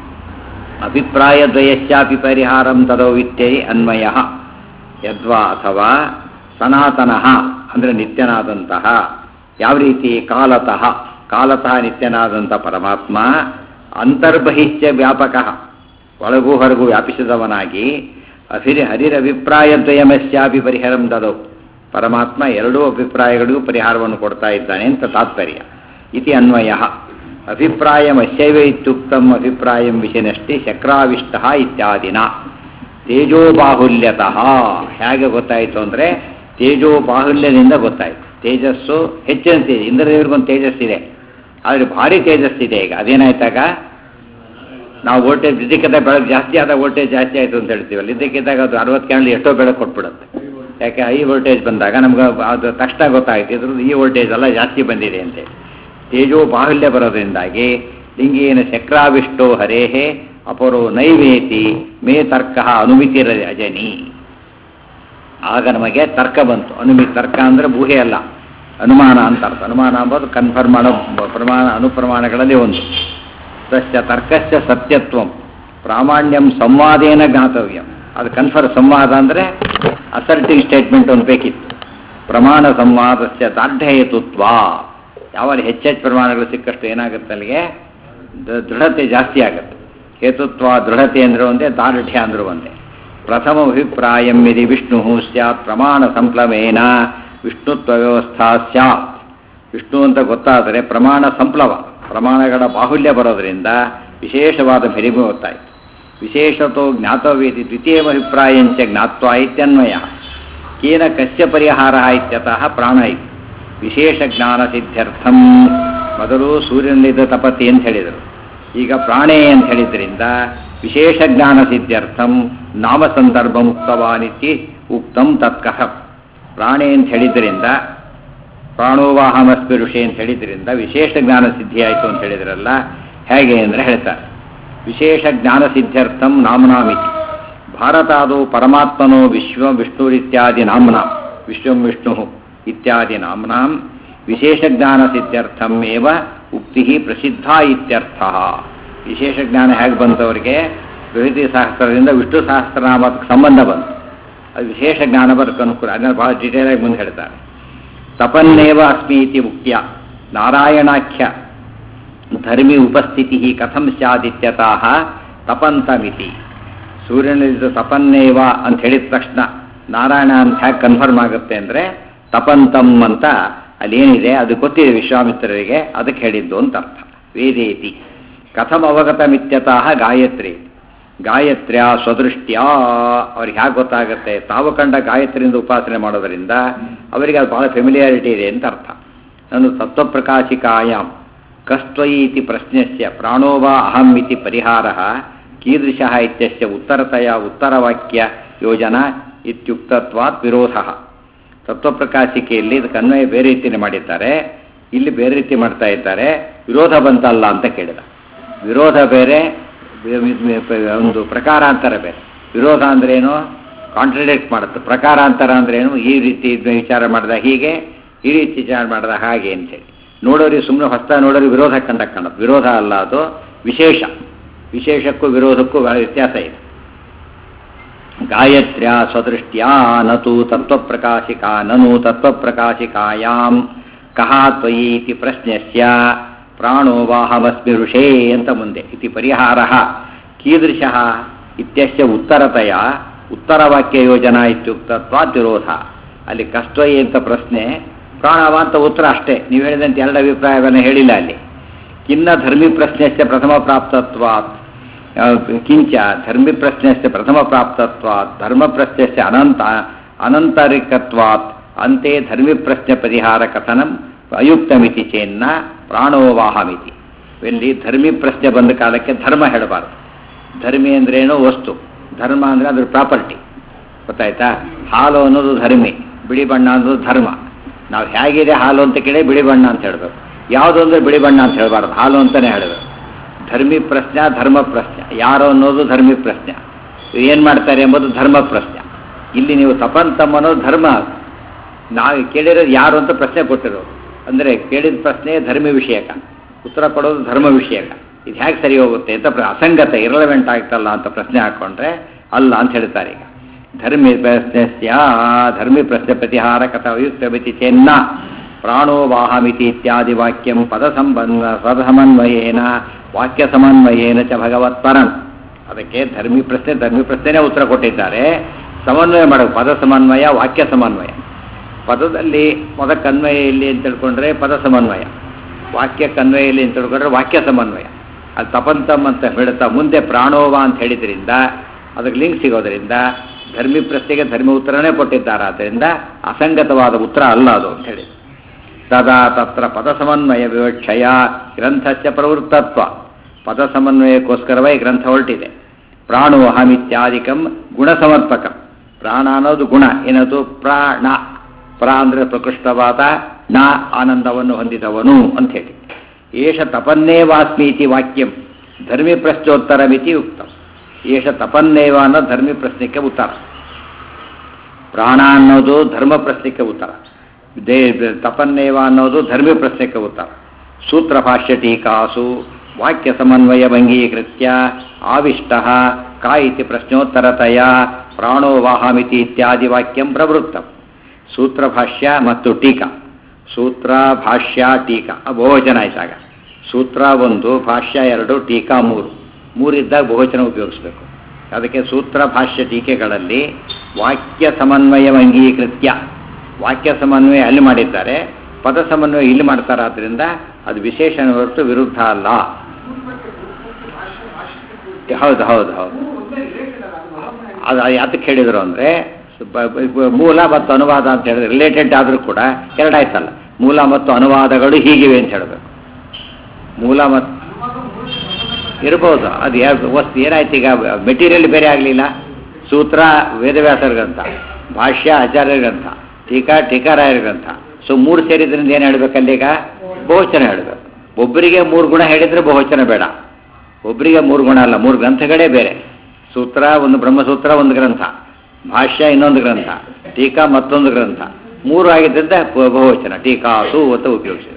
ಅಭಿಪ್ರಾಯದ್ವಯಶ್ಚಾಪಿ ಪರಿಹಾರಂ ತದೋವಿತ್ಯೈ ಅನ್ವಯ. ಯದ್ವಾ ಅಥವಾ ಸನಾತನಃ ಅಂದರೆ ನಿತ್ಯನಾದಂತಹ, ಯಾವ ರೀತಿ ಕಾಲತಃ ಕಾಲತಃ ನಿತ್ಯನಾದಂಥ ಪರಮಾತ್ಮ, ಅಂತರ್ಬಹಿಶ್ಚ ವ್ಯಾಪಕ ಒಳಗೂ ಹೊರಗೂ ವ್ಯಾಪಿಸಿದವನಾಗಿ, ಅಭಿರಿ ಹರಿರಭಿಪ್ರಾಯದ್ವಯಮಸ್ಯಾಪಿ ಪರಿಹಾರಂ ದದೌ ಪರಮಾತ್ಮ ಎರಡೂ ಅಭಿಪ್ರಾಯಗಳಿಗೂ ಪರಿಹಾರವನ್ನು ಕೊಡ್ತಾ ಇದ್ದಾನೆ ಅಂತ ತಾತ್ಪರ್ಯ. ಇತಿ ಅನ್ವಯ. ಅಭಿಪ್ರಾಯಮಸ್ಯೈವ ಇತ್ಯುಕ್ತಂ ಅಭಿಪ್ರಾಯಂ ವಿಷಯನಷ್ಟಿ ಶಕ್ರಾವಿಷ್ಟ ಇತ್ಯಾದಿನ. ತೇಜೋಬಾಹುಲ್ಯತಃ ಹೇಗೆ ಗೊತ್ತಾಯಿತು ಅಂದರೆ ತೇಜೋಬಾಹುಲ್ಯದಿಂದ ಗೊತ್ತಾಯಿತು. ತೇಜಸ್ಸು ಹೆಚ್ಚಿನ ತೇಜ, ಇಂದ್ರದೇವರಿಗೊಂದು ತೇಜಸ್ಸಿದೆ, ಆದರೆ ಭಾರಿ ತೇಜಸ್ಸಿದೆ. ಈಗ ಅದೇನಾಯ್ತಾಗ ನಾವು ವೋಲ್ಟೇಜ್ ಇದಕ್ಕಿಂತ ಬೆಳಕು ಜಾಸ್ತಿ ಆದಾಗ ವೋಲ್ಟೇಜ್ ಜಾಸ್ತಿ ಆಯಿತು ಅಂತ ಹೇಳ್ತೀವಲ್ಲ, ಇದಕ್ಕಿದ್ದಾಗ ಅದು ಅರವತ್ತು ಕ್ಯಾನ್ಲಿ ಎಷ್ಟೋ ಬೆಳಕು ಕೊಟ್ಬಿಡುತ್ತೆ. ಯಾಕೆ ಹೈ ವೋಲ್ಟೇಜ್ ಬಂದಾಗ ನಮ್ಗೆ ಅದು ತಕ್ಷಣ ಗೊತ್ತಾಗುತ್ತೆ, ಇದ್ರದ್ದು ಈ ವೋಲ್ಟೇಜ್ ಎಲ್ಲ ಜಾಸ್ತಿ ಬಂದಿದೆ ಅಂತೇಳಿ. ತೇಜೋ ಬಾಹುಲ್ಯ ಬರೋದ್ರಿಂದಾಗಿ ಲಿಂಗೇನ ಚಕ್ರಾವಿಷ್ಟೋ ಹರೇಹೇ ಅಪರೋ ನೈವೇತಿ ಮೇ ತರ್ಕ ಅನುಮಿತಿರ ಅಜನಿ. ಆಗ ನಮಗೆ ತರ್ಕ ಬಂತು. ಅನುಮಿತಿ ತರ್ಕ ಅಂದರೆ ಊಹೆ ಅಲ್ಲ, ಅನುಮಾನ ಅಂತ ಅರ್ಥ. ಅನುಮಾನ ಅಂಬೋದು ಕನ್ಫರ್ಮ್ ಮಾಡೋ ಪ್ರಮಾಣ ಅನುಪ್ರಮಾಣಗಳಲ್ಲಿ ಒಂದು. ತಸ್ಯ ತರ್ಕಸ್ಯ ಸತ್ಯತ್ವಂ ಪ್ರಾಮಾಣ್ಯಂ ಸಂವಾದೇನ ಜ್ಞಾತವ್ಯಂ. ಅದು ಕನ್ಫರ್ ಸಂವಾದ ಅಂದರೆ ಅಸರ್ಟಿಂಗ್ ಸ್ಟೇಟ್ಮೆಂಟ್ ಒಂದು ಬೇಕಿತ್ತು. ಪ್ರಮಾಣ ಸಂವಾದಸ್ಯ ದಾರ್ಢ್ಯೇತುತ್ವ. ಯಾವಾಗ ಹೆಚ್ಚೆಚ್ಚು ಪ್ರಮಾಣಗಳು ಸಿಕ್ಕಷ್ಟು ಏನಾಗುತ್ತೆ, ಅಲ್ಲಿಗೆ ದೃಢತೆ ಜಾಸ್ತಿ ಆಗುತ್ತೆ. ಹೇತುತ್ವ ದೃಢತೆ ಅಂದರೆ ಒಂದೇ, ದಾರ್ಢ್ಯ ಅಂದರೂ ಒಂದೇ. ಪ್ರಥಮ ಅಭಿಪ್ರಾಯಂ ಯದಿ ವಿಷ್ಣು ಸ್ಯಾತ್ ಪ್ರಮಾಣ ಸಂಪ್ಲವೇನ ವಿಷ್ಣುತ್ವ ವ್ಯವಸ್ಥಾ ಸ್ಯಾತ್. ವಿಷ್ಣು ಅಂತ ಗೊತ್ತಾದರೆ ಪ್ರಮಾಣ ಸಂಪ್ಲವ, ಪ್ರಮಾಣಗಳ ಬಾಹುಲ್ಯ ಬರೋದರಿಂದ ವಿಶೇಷವಾದ ಬೆರಿಮೆ ಹೊತ್ತಾಯಿತು. ವಿಶೇಷತೋ ಜ್ಞಾತವೇತಿ ದ್ವಿತೀಯಮಭಿಪ್ರಾಯಂಚ ಜ್ಞಾತ್ವಾ ಇತ್ಯನ್ವಯ ಕೇನ ಕಸ್ಯ ಪರಿಹಾರ ಇತ್ಯತಃ ಪ್ರಾಣ ಇತಿ ವಿಶೇಷ ಜ್ಞಾನ ಸಿದ್ಧ್ಯರ್ಥಂ. ಮೊದಲು ಸೂರ್ಯನಿಂದ ತಪತಿ ಅಂತ ಹೇಳಿದರು, ಈಗ ಪ್ರಾಣೇ ಅಂತ ಹೇಳಿದ್ರಿಂದ ವಿಶೇಷ ಜ್ಞಾನ ಸಿದ್ಧ್ಯರ್ಥಂ ನಾಮ ಸಂದರ್ಭ ಮುಕ್ತವಾನಿತಿ ಉಕ್ತಂ ತತ್ಕಹ. ಪ್ರಾಣೇ ಅಂತ ಹೇಳಿದ್ರಿಂದ ಪ್ರಾಣೋವಾಹಮಸ್ಮಿ ಋಷಿ ಅಂತ ಹೇಳಿದ್ರಿಂದ ವಿಶೇಷ ಜ್ಞಾನ ಸಿದ್ಧಿಯಾಯಿತು ಅಂತ ಹೇಳಿದ್ರಲ್ಲ, ಹೇಗೆ ಅಂದರೆ ಹೇಳ್ತಾರೆ. ವಿಶೇಷ ಜ್ಞಾನ ಸಿದ್ಧ್ಯರ್ಥಂ ನಾಮನಾಮಿತಿ ಭಾರತಾದೋ ಪರಮಾತ್ಮನೋ ವಿಶ್ವ ವಿಷ್ಣುರಿತ್ಯಾದಿ ನಾಮ್ನ ವಿಶ್ವಂ ವಿಷ್ಣು ಇತ್ಯಾದಿ ನಾಮ್ನಾಂ ವಿಶೇಷ ಜ್ಞಾನ ಸಿದ್ಧ್ಯರ್ಥಂ ಏವ ಉಕ್ತಿ ಪ್ರಸಿದ್ಧ ಇತ್ಯರ್ಥ. ವಿಶೇಷ ಜ್ಞಾನ ಹೇಗೆ ಬಂತವರಿಗೆ ವಿಭೂತಿ ಸಹಸ್ರದಿಂದ ವಿಷ್ಣು ಸಹಸ್ರನಾಮಕ್ಕೆ ಸಂಬಂಧ ಬಂತು, ಅದು ವಿಶೇಷ ಜ್ಞಾನ ಬರಕ್ಕೆ ಅನುಕೂಲ. ಅದನ್ನು ಬಹಳ ಡೀಟೇಲಾಗಿ ಮುಂದೆ ಹೇಳ್ತಾರೆ. ತಪನ್ನೇವ ಅಸ್ಮಿ ಇತಿ ಉಕ್ತ್ಯ ನಾರಾಯಣಾಖ್ಯ ಧರ್ಮಿ ಉಪಸ್ಥಿತಿ ಕಥಂ ಸ್ಯಾದಿತ್ಯತಃ ತಪಂತಮಿತಿ. ಸೂರ್ಯನಲ್ಲಿದ್ದ ತಪನ್ನೇವ ಅಂತ ಹೇಳಿದ ತಕ್ಷಣ ನಾರಾಯಣ ಅಂತ ಹೇಗೆ ಕನ್ಫರ್ಮ್ ಆಗುತ್ತೆ ಅಂದರೆ ತಪಂತಂ ಅಂತ ಅಲ್ಲೇನಿದೆ ಅದು ಗೊತ್ತಿದೆ ವಿಶ್ವಾಮಿತ್ರರಿಗೆ, ಅದಕ್ಕೆ ಹೇಳಿದ್ದು ಅಂತ ಅರ್ಥ. ವೇದೇತಿ ಕಥಂ ಅವಗತಮಿತ್ಯತಃ ಗಾಯತ್ರಿ ಗಾಯತ್ರ್ಯ ಸ್ವದೃಷ್ಟ್ಯ ಅವ್ರಿಗೆ ಹೇಗೆ ಗೊತ್ತಾಗುತ್ತೆ, ತಾವು ಕಂಡ ಗಾಯತ್ರಿಯಿಂದ ಉಪಾಸನೆ ಮಾಡೋದರಿಂದ ಅವರಿಗೆ ಅದು ಬಹಳ ಫೆಮಿಲಿಯಾರಿಟಿ ಇದೆ ಅಂತ ಅರ್ಥ. ನಾನು ತತ್ವಪ್ರಕಾಶಿಕಾಯಾಂ ಕಸ್ತ್ವಯಿ ಇತಿ ಪ್ರಶ್ನೆಸ್ಯ ಪ್ರಾಣೋ ವಾ ಅಹಂ ಇತಿ ಪರಿಹಾರಃ ಕೀದೃಶಃ ಇತ್ಯಸ್ಯ ಉತ್ತರತಯ ಉತ್ತರವಾಕ್ಯ ಯೋಜನಾ ಇತ್ಯುಕ್ತತ್ವಾತ್ ವಿರೋಧಃ. ತತ್ವಪ್ರಕಾಶಿಕೆಯಲ್ಲಿ ಇದಕ್ಕೆ ಅನ್ವಯ ಬೇರೆ ರೀತಿಯೇ ಮಾಡಿದ್ದಾರೆ, ಇಲ್ಲಿ ಬೇರೆ ರೀತಿ ಮಾಡ್ತಾ ಇದ್ದಾರೆ. ವಿರೋಧ ಬಂತಲ್ಲ ಅಂತ ಕೇಳಿದ. ವಿರೋಧ ಬೇರೆ, ಒಂದು ಪ್ರಕಾರಾಂತರ ಬೇರೆ. ವಿರೋಧ ಅಂದ್ರೇನು, ಕಾಂಟ್ರಡಿಕ್ಟ್ ಮಾಡುತ್ತೆ. ಪ್ರಕಾರಾಂತರ ಅಂದ್ರೇನು, ಈ ರೀತಿ ವಿಚಾರ ಮಾಡಿದ ಹೀಗೆ, ಈ ರೀತಿ ವಿಚಾರ ಮಾಡಿದ ಹಾಗೆ ಅಂತೇಳಿ. ನೋಡೋರಿಗೆ ಸುಮ್ಮನೆ ಹೊಸ ನೋಡೋರಿಗೆ ವಿರೋಧ ಕಂಡ ಕಾಣುತ್ತೆ. ವಿರೋಧ ಅಲ್ಲ, ಅದು ವಿಶೇಷ. ವಿಶೇಷಕ್ಕೂ ವಿರೋಧಕ್ಕೂ ವ್ಯತ್ಯಾಸ ಇದೆ. ಗಾಯತ್ರ್ಯ ಸ್ವದೃಷ್ಟ್ಯಾ ನತು ತತ್ವಪ್ರಕಾಶಿಕಾ ನನು ತತ್ವಪ್ರಕಾಶಿಕಾಯಾಂ ಕಹ ತ್ವಯಿ ಇತಿ ಪ್ರಶ್ನೆಸ್ಯ ಪ್ರಾಣೋ ವಾಹಮಸ್ಮಿ ಋಷೇ ಅಂತ ಮುಂದೆ ಇತಿ ಪರಿಹಾರಃ ಕೀದೃಶಃ ಇತ್ಯಸ್ಯ ಉತ್ತರತಯ ಉತ್ತರವಾಕ್ಯ ಯೋಜನಾ ಇತ್ಯುಕ್ತತ್ವಾತ್ ವಿರೋಧ. ಅಲ್ಲಿ ಕಸ್ತ್ವಯಿ ಅಂತ ಪ್ರಶ್ನೆ, ಪ್ರಾಣವ ಅಂತ ಉತ್ತರ ಅಷ್ಟೇ. ನೀವು ಹೇಳಿದಂತೆ ಎರಡು ಅಭಿಪ್ರಾಯವನ್ನು ಹೇಳಿಲ್ಲ ಅಲ್ಲಿ. ಕಿನ್ನ ಧರ್ಮಿ ಪ್ರಶ್ನೆಸ್ಯ ಪ್ರಥಮ ಪ್ರಾಪ್ತತ್ವಾತ್ ಕಿಂಚ ಧರ್ಮಿ ಪ್ರಶ್ನೆಸ್ಯ ಪ್ರಥಮ ಪ್ರಾಪ್ತತ್ವಾತ್ ಧರ್ಮ ಪ್ರಶ್ನೆಸ್ಯ ಅನಂತ ಅನಂತರಿಕತ್ವಾತ್ ಅಂತೆ ಧರ್ಮಿ ಪ್ರಶ್ನೆ ಪರಿಹಾರ ಕಥನಂ ಅಯುಕ್ತಮಿತಿ ಚೇನ್ನ ಪ್ರಾಣೋವಾಹಮಿತಿ. ಇಲ್ಲಿ ಧರ್ಮಿ ಪ್ರಶ್ನೆ ಬಂದ ಕಾಲಕ್ಕೆ ಧರ್ಮ ಹೇಳಬಾರ್ದು. ಧರ್ಮಿ ಅಂದ್ರೇನು, ವಸ್ತು. ಧರ್ಮ ಅಂದರೆ ಅದ್ರ ಪ್ರಾಪರ್ಟಿ. ಗೊತ್ತಾಯ್ತಾ? ಹಾಲು ಅನ್ನೋದು ಧರ್ಮಿ, ಬಿಳಿ ಬಣ್ಣ ಅನ್ನೋದು ಧರ್ಮ. ನಾವು ಹೇಗಿದೆ ಹಾಲು ಅಂತ ಕೇಳಿ ಬಿಳಿ ಬಣ್ಣ ಅಂತ ಹೇಳಬೇಕು. ಯಾವುದು ಅಂದರೆ ಬಿಳಿ ಬಣ್ಣ ಅಂತ ಹೇಳಬಾರ್ದು, ಹಾಲು ಅಂತಲೇ ಹೇಳಬೇಕು. ಧರ್ಮಿ ಪ್ರಶ್ನೆ, ಧರ್ಮ ಪ್ರಶ್ನೆ. ಯಾರು ಅನ್ನೋದು ಧರ್ಮಿ ಪ್ರಶ್ನೆ, ಏನು ಮಾಡ್ತಾರೆ ಎಂಬುದು ಧರ್ಮ ಪ್ರಶ್ನೆ. ಇಲ್ಲಿ ನೀವು ತಪಂತಮ್ ಅನ್ನೋದು ಧರ್ಮ. ನಾವು ಕೇಳಿರೋದು ಯಾರು ಅಂತ ಪ್ರಶ್ನೆ ಕೊಟ್ಟಿರೋದು. ಅಂದರೆ ಕೇಳಿದ ಪ್ರಶ್ನೆ ಧರ್ಮ ವಿಷಯಕ, ಉತ್ತರ ಕೊಡೋದು ಧರ್ಮ ವಿಷಯಕ. ಇದು ಹೇಗೆ ಸರಿ ಹೋಗುತ್ತೆ ಅಂತ ಅಸಂಗತ ಇರಲೆವೆಂಟ್ ಆಗ್ತಲ್ಲ ಅಂತ ಪ್ರಶ್ನೆ ಹಾಕ್ಕೊಂಡ್ರೆ ಅಲ್ಲ ಅಂತ ಹೇಳ್ತಾರೆ. ಈಗ ಧರ್ಮಿ ಪ್ರಶ್ನೆಸ್ಯ ಧರ್ಮಿ ಪ್ರಶ್ನೆ ಪರಿಹಾರ ಕಥಾಯುಕ್ತಮಿತಿ ಚೇನ್ನ ಪ್ರಾಣೋ ವಾಹಮಿತಿ ಇತ್ಯಾದಿ ವಾಕ್ಯಂ ಪದ ಸಂಬಂಧ ಪದ ಸಮನ್ವಯೇನ ವಾಕ್ಯ ಸಮನ್ವಯೇನ ಚ ಭಗವತ್ಪರಂ. ಅದಕ್ಕೆ ಧರ್ಮಿ ಪ್ರಶ್ನೆ ಧರ್ಮಿ ಪ್ರಶ್ನೆನೇ ಉತ್ತರ ಕೊಟ್ಟಿದ್ದಾರೆ. ಸಮನ್ವಯ ಮಾಡೋದು, ಪದ ಸಮನ್ವಯ ವಾಕ್ಯ ಸಮನ್ವಯ. ಪದದಲ್ಲಿ ಪದಕ್ಕನ್ವಯ ಇಲ್ಲಿ ಅಂತ ತಿಳ್ಕೊಂಡ್ರೆ ಪದ ಸಮನ್ವಯ, ವಾಕ್ಯಕ್ಕನ್ವಯ ಇಲ್ಲಿ ಅಂತ ತಿಳ್ಕೊಂಡ್ರೆ ವಾಕ್ಯ ಸಮನ್ವಯ. ಅದು ತಪಂತಮ್ ಅಂತ ಹೇಳ್ತಾ ಮುಂದೆ ಪ್ರಾಣೋವ ಅಂತ ಹೇಳಿದ್ರಿಂದ ಅದಕ್ಕೆ ಲಿಂಕ್ ಸಿಗೋದ್ರಿಂದ ಧರ್ಮಿ ಪ್ರಶ್ನೆಗೆ ಧರ್ಮ ಉತ್ತರನೇ ಕೊಟ್ಟಿದ್ದಾರೆ. ಆದ್ದರಿಂದ ಅಸಂಗತವಾದ ಉತ್ತರ ಅಲ್ಲ ಅದು ಅಂತ ಹೇಳಿ. ತದಾ ತತ್ರ ಪದ ಸಮನ್ವಯ ವಿವಕ್ಷಯ ಗ್ರಂಥಸ್ಯ ಪ್ರವೃತ್ತತ್ವ. ಪದ ಸಮನ್ವಯಕ್ಕೋಸ್ಕರವೇ ಗ್ರಂಥ ಹೊರಟಿದೆ. ಪ್ರಾಣೋ ಅಹಮಿತ್ಯಾದಿಕಂ ಗುಣಸಮರ್ಪಕ. ಪ್ರಾಣ ಅನ್ನೋದು ಗುಣ, ಏನದು ಪ್ರಾಣ. ಪ್ರ ಅಂದರೆ ಪ್ರಕೃಷ್ಟವಾದ, ನ ಆನಂದವನ್ನು ಹೊಂದಿದವನು ಅಂಥೇಳಿ. ಏಷ ತಪನ್ನೇವಾಸ್ಮಿ ಇತಿ ವಾಕ್ಯಂ ಧರ್ಮಿ ಪ್ರಶ್ನೋತ್ತರಮಿತಿ ಉಕ್ತಂ. ಏಷ ತಪನ್ನೇವ ಅನ್ನೋ ಧರ್ಮಿ ಪ್ರಶ್ನೆಗೆ ಉತ್ತರ, ಪ್ರಾಣ ಅನ್ನೋದು ಧರ್ಮ ಪ್ರಶ್ನೆಗೆ ಉತ್ತರ, ದೇ ತಪನ್ನೇವ ಅನ್ನೋದು ಧರ್ಮಿ ಪ್ರಶ್ನೆಗೆ ಉತ್ತರ. ಸೂತ್ರ ಭಾಷ್ಯ ಟೀಕಾಸು ವಾಕ್ಯ ಸಮನ್ವಯ ಭಂಗೀಕೃತ್ಯ ಆವಿಷ್ಟ ಕಾ ಇತಿ ಪ್ರಶ್ನೋತ್ತರತಯ ಪ್ರಾಣೋ ವಾಹಮಿತಿ ಇತ್ಯಾದಿ ವಾಕ್ಯಂ ಪ್ರವೃತ್ತಂ. ಸೂತ್ರ ಭಾಷ್ಯ ಮತ್ತು ಟೀಕಾ, ಸೂತ್ರ ಭಾಷ್ಯ ಟೀಕಾ ಬಹುವಚನ ಆಯ್ತಾಗ. ಸೂತ್ರ ಒಂದು, ಭಾಷ್ಯ ಎರಡು, ಟೀಕಾ ಮೂರು. ಮೂರಿದ್ದಾಗ ಬಹುವಚನ ಉಪಯೋಗಿಸಬೇಕು. ಅದಕ್ಕೆ ಸೂತ್ರ ಭಾಷ್ಯ ಟೀಕೆಗಳಲ್ಲಿ ವಾಕ್ಯ ಸಮನ್ವಯ ಅಂಗೀಕೃತ್ಯ, ವಾಕ್ಯ ಸಮನ್ವಯ ಅಲ್ಲಿ ಮಾಡಿದ್ದಾರೆ, ಪದ ಸಮನ್ವಯ ಇಲ್ಲಿ ಮಾಡ್ತಾರೆ. ಆದ್ದರಿಂದ ಅದು ವಿಶೇಷಣ ಹೊರತು ವಿರುದ್ಧ ಅಲ್ಲ. ಹೌದು ಹೌದು ಹೌದು ಅದು ಯಾತಕ್ಕೆ ಹೇಳಿದರು ಅಂದರೆ ಮೂಲ ಮತ್ತು ಅನುವಾದ ಅಂತ ಹೇಳಿದ್ರೆ ರಿಲೇಟೆಡ್ ಆದರೂ ಕೂಡ ಎರಡಾಯ್ತಲ್ಲ, ಮೂಲ ಮತ್ತು ಅನುವಾದಗಳು ಹೀಗಿವೆ ಅಂತ ಹೇಳಬೇಕು. ಮೂಲ ಮತ್ತು ಇರ್ಬೋದು, ಅದು ವಸ್ತು ಏನಾಯ್ತು ಈಗ ಮೆಟೀರಿಯಲ್ ಬೇರೆ ಆಗಲಿಲ್ಲ. ಸೂತ್ರ ವೇದವ್ಯಾಸರ ಗ್ರಂಥ, ಭಾಷ್ಯ ಆಚಾರ್ಯರ ಗ್ರಂಥ, ಟೀಕಾ ಟೀಕಾರಾಯರ ಗ್ರಂಥ. ಸೊ ಮೂರು ಸೇರಿದ್ರಿಂದ ಏನು ಹೇಳಬೇಕಲ್ಲಿ ಈಗ ಬಹುವಚನ ಹೇಳಬೇಕು. ಒಬ್ಬರಿಗೆ ಮೂರು ಗುಣ ಹೇಳಿದರೆ ಬಹುವಚನ ಬೇಡ. ಒಬ್ಬರಿಗೆ ಮೂರು ಗುಣ ಅಲ್ಲ, ಮೂರು ಗ್ರಂಥಗಳೇ ಬೇರೆ. ಸೂತ್ರ ಒಂದು, ಬ್ರಹ್ಮಸೂತ್ರ ಒಂದು ಗ್ರಂಥ, ಭಾಷ್ಯ ಇನ್ನೊಂದು ಗ್ರಂಥ, ಟೀಕಾ ಮತ್ತೊಂದು ಗ್ರಂಥ. ಮೂರು ಆಗಿದ್ದರಿಂದ ಬಹುವಚನ ಟೀಕಾಸು ಅಂತ ಉಪಯೋಗಿಸಿದರು.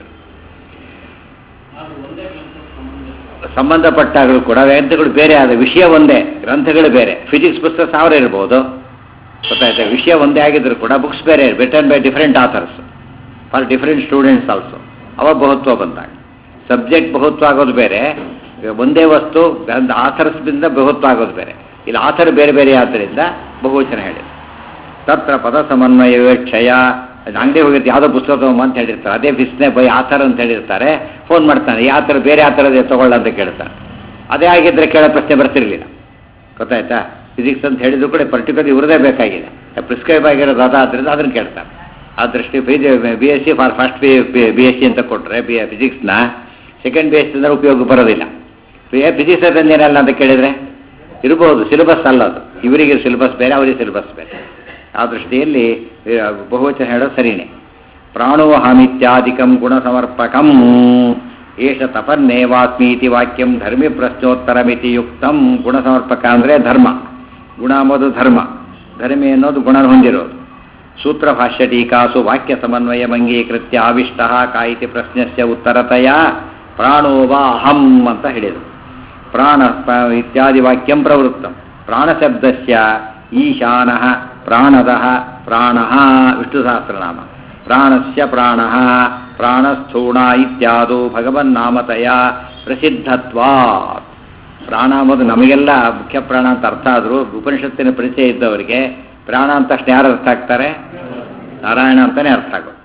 ಸಂಬಂಧಪಟ್ಟಾಗಲೂ ಕೂಡ ಗ್ರಂಥಗಳು ಬೇರೆ ಆದ ವಿಷಯ ಒಂದೇ, ಗ್ರಂಥಗಳು ಬೇರೆ. ಫಿಸಿಕ್ಸ್ ಪುಸ್ತಕ ಸಾವಿರ ಇರ್ಬೋದು, ಗೊತ್ತಾಯ್ತಾ? ವಿಷಯ ಒಂದೇ ಆಗಿದ್ರು ಕೂಡ ಬುಕ್ಸ್ ಬೇರೆ, return by different authors for different students also. ಅವಾಗ ಬಹುತ್ವ ಬಂದಾಗ ಸಬ್ಜೆಕ್ಟ್ ಬಹುತ್ವ ಆಗೋದು ಬೇರೆ, ಒಂದೇ ವಸ್ತು ಆಥರ್ಸ್ನಿಂದ ಬಹುತ್ವ ಆಗೋದು ಬೇರೆ. ಇಲ್ಲಿ ಆಥರ್ ಬೇರೆ ಬೇರೆ ಆದ್ದರಿಂದ ಬಹುವಚನ ಹೇಳಿ. ತತ್ರ ಪದ ಸಮನ್ವಯ ಕ್ಷಯ. ಅಂಗಡಿ ಹೋಗಿರ್ತೀವಿ, ಯಾವುದೋ ಪುಸ್ತಕ ತಗೊಂಬ ಅಂತ ಹೇಳಿರ್ತಾರೆ, ಅದೇ ಬಿಸ್ನೆ ಬೈ ಆಥರ್ ಅಂತ ಹೇಳಿರ್ತಾರೆ. ಫೋನ್ ಮಾಡ್ತಾನೆ, ಈ ಆಥರ ಬೇರೆ ಆಥರದೇ ತಗೊಳ್ಳ ಅಂತ ಕೇಳ್ತಾನೆ. ಅದೇ ಆಗಿದ್ದರೆ ಕೇಳೋ ಪ್ರಶ್ನೆ ಬರ್ತಿರ್ಲಿಲ್ಲ, ಗೊತ್ತಾಯ್ತಾ? ಫಿಸಿಕ್ಸ್ ಅಂತ ಹೇಳಿದ್ರು ಕೂಡ ಪರ್ಟಿಕ್ಯುಲರ್ ಇವ್ರದೇ ಬೇಕಾಗಿದೆ, ಪ್ರಿಸ್ಕ್ರೈಬ್ ಆಗಿರೋದು ಅದ ಆದ್ದರಿಂದ ಅದನ್ನು ಕೇಳ್ತಾರೆ. ಆ ದೃಷ್ಟಿ B S C for first B B S C ಅಂತ ಕೊಟ್ಟರೆ ಬಿ ಫಿಸಿಕ್ಸ್ನ ಸೆಕೆಂಡ್ ಬಿ ಎಸ್ ಸಿ ಅಂದರೆ ಉಪಯೋಗ ಬರೋದಿಲ್ಲ. ಫಿಸಿಕ್ಸ್ ಅದರಿಂದ ಏನಲ್ಲ ಅಂತ ಕೇಳಿದರೆ ಇರ್ಬೋದು, ಸಿಲೆಬಸ್ ಅಲ್ಲ ಅದು. ಇವರಿಗೆ ಸಿಲೆಬಸ್ ಬೇರೆ, ಅವರಿಗೆ ಸಿಲೆಬಸ್ ಬೇರೆ. ಆ ದೃಷ್ಟಿಯಲ್ಲಿ ಬಹುವಚನ ಹೇಳೋದು ಸರಿಯೇ. ಪ್ರಾಣೋಹಾಮಿತ್ಯಾದಿಕಂ ಗುಣ ಸಮರ್ಪಕಂ ಏಷ ತಪನ್ನೇವಾತ್ಮೀತಿ ವಾಕ್ಯಂ ಧರ್ಮಿ ಪ್ರಶ್ನೋತ್ತರಮಿತಿ ಯುಕ್ತಂ. ಗುಣ ಸಮರ್ಪಕ ಅಂದರೆ ಧರ್ಮ, ಗುಣ ಅನ್ನೋದು ಧರ್ಮ, ಧರ್ಮಿ ಅನ್ನೋದು ಗುಣ ಹೊಂದಿರೋದು. ಸೂತ್ರ ಭಾಷ್ಯ ಟೀಕಾಸು ವಾಕ್ಯ ಸಮನ್ವಯ ಅಂಗೀಕೃತ್ಯ ಆವಿಷ್ಟ ಕಾಯಿತಿ ಪ್ರಶ್ನಸ್ಯ ಉತ್ತರತಯ ಪ್ರಾಣೋ ವಾ ಅಹಂ ಅಂತ ಹೇಳಿದರು. ಪ್ರಾಣ ಇತ್ಯಾದಿ ವಾಕ್ಯಂ ಪ್ರವೃತ್ತಂ. ಪ್ರಾಣಶಬ್ದಸ್ಯ ಈಶಾನಃ ಪ್ರಾಣದಃ ಪ್ರಾಣಃ ವಿಷ್ಣು ಸಹಸ್ರನಾಮ. ಪ್ರಾಣಸ್ಯ ಪ್ರಾಣಃ ಪ್ರಾಣಸ್ಥೂಣ ಇತ್ಯಾದು ಭಗವನ್ನಾಮತಯ ಪ್ರಸಿದ್ಧತ್ವಾತ್. ಪ್ರಾಣ ಅಂಬುದು ನಮಗೆಲ್ಲ ಮುಖ್ಯ ಪ್ರಾಣ ಅಂತ ಅರ್ಥ ಆದರೂ ಉಪನಿಷತ್ತಿನ ಪರಿಚಯ ಇದ್ದವರಿಗೆ ಪ್ರಾಣ ಅಂತ ತಕ್ಷಣ ಯಾರು ಅರ್ಥ ಆಗ್ತಾರೆ? ನಾರಾಯಣ ಅಂತಲೇ ಅರ್ಥ ಆಗೋದು.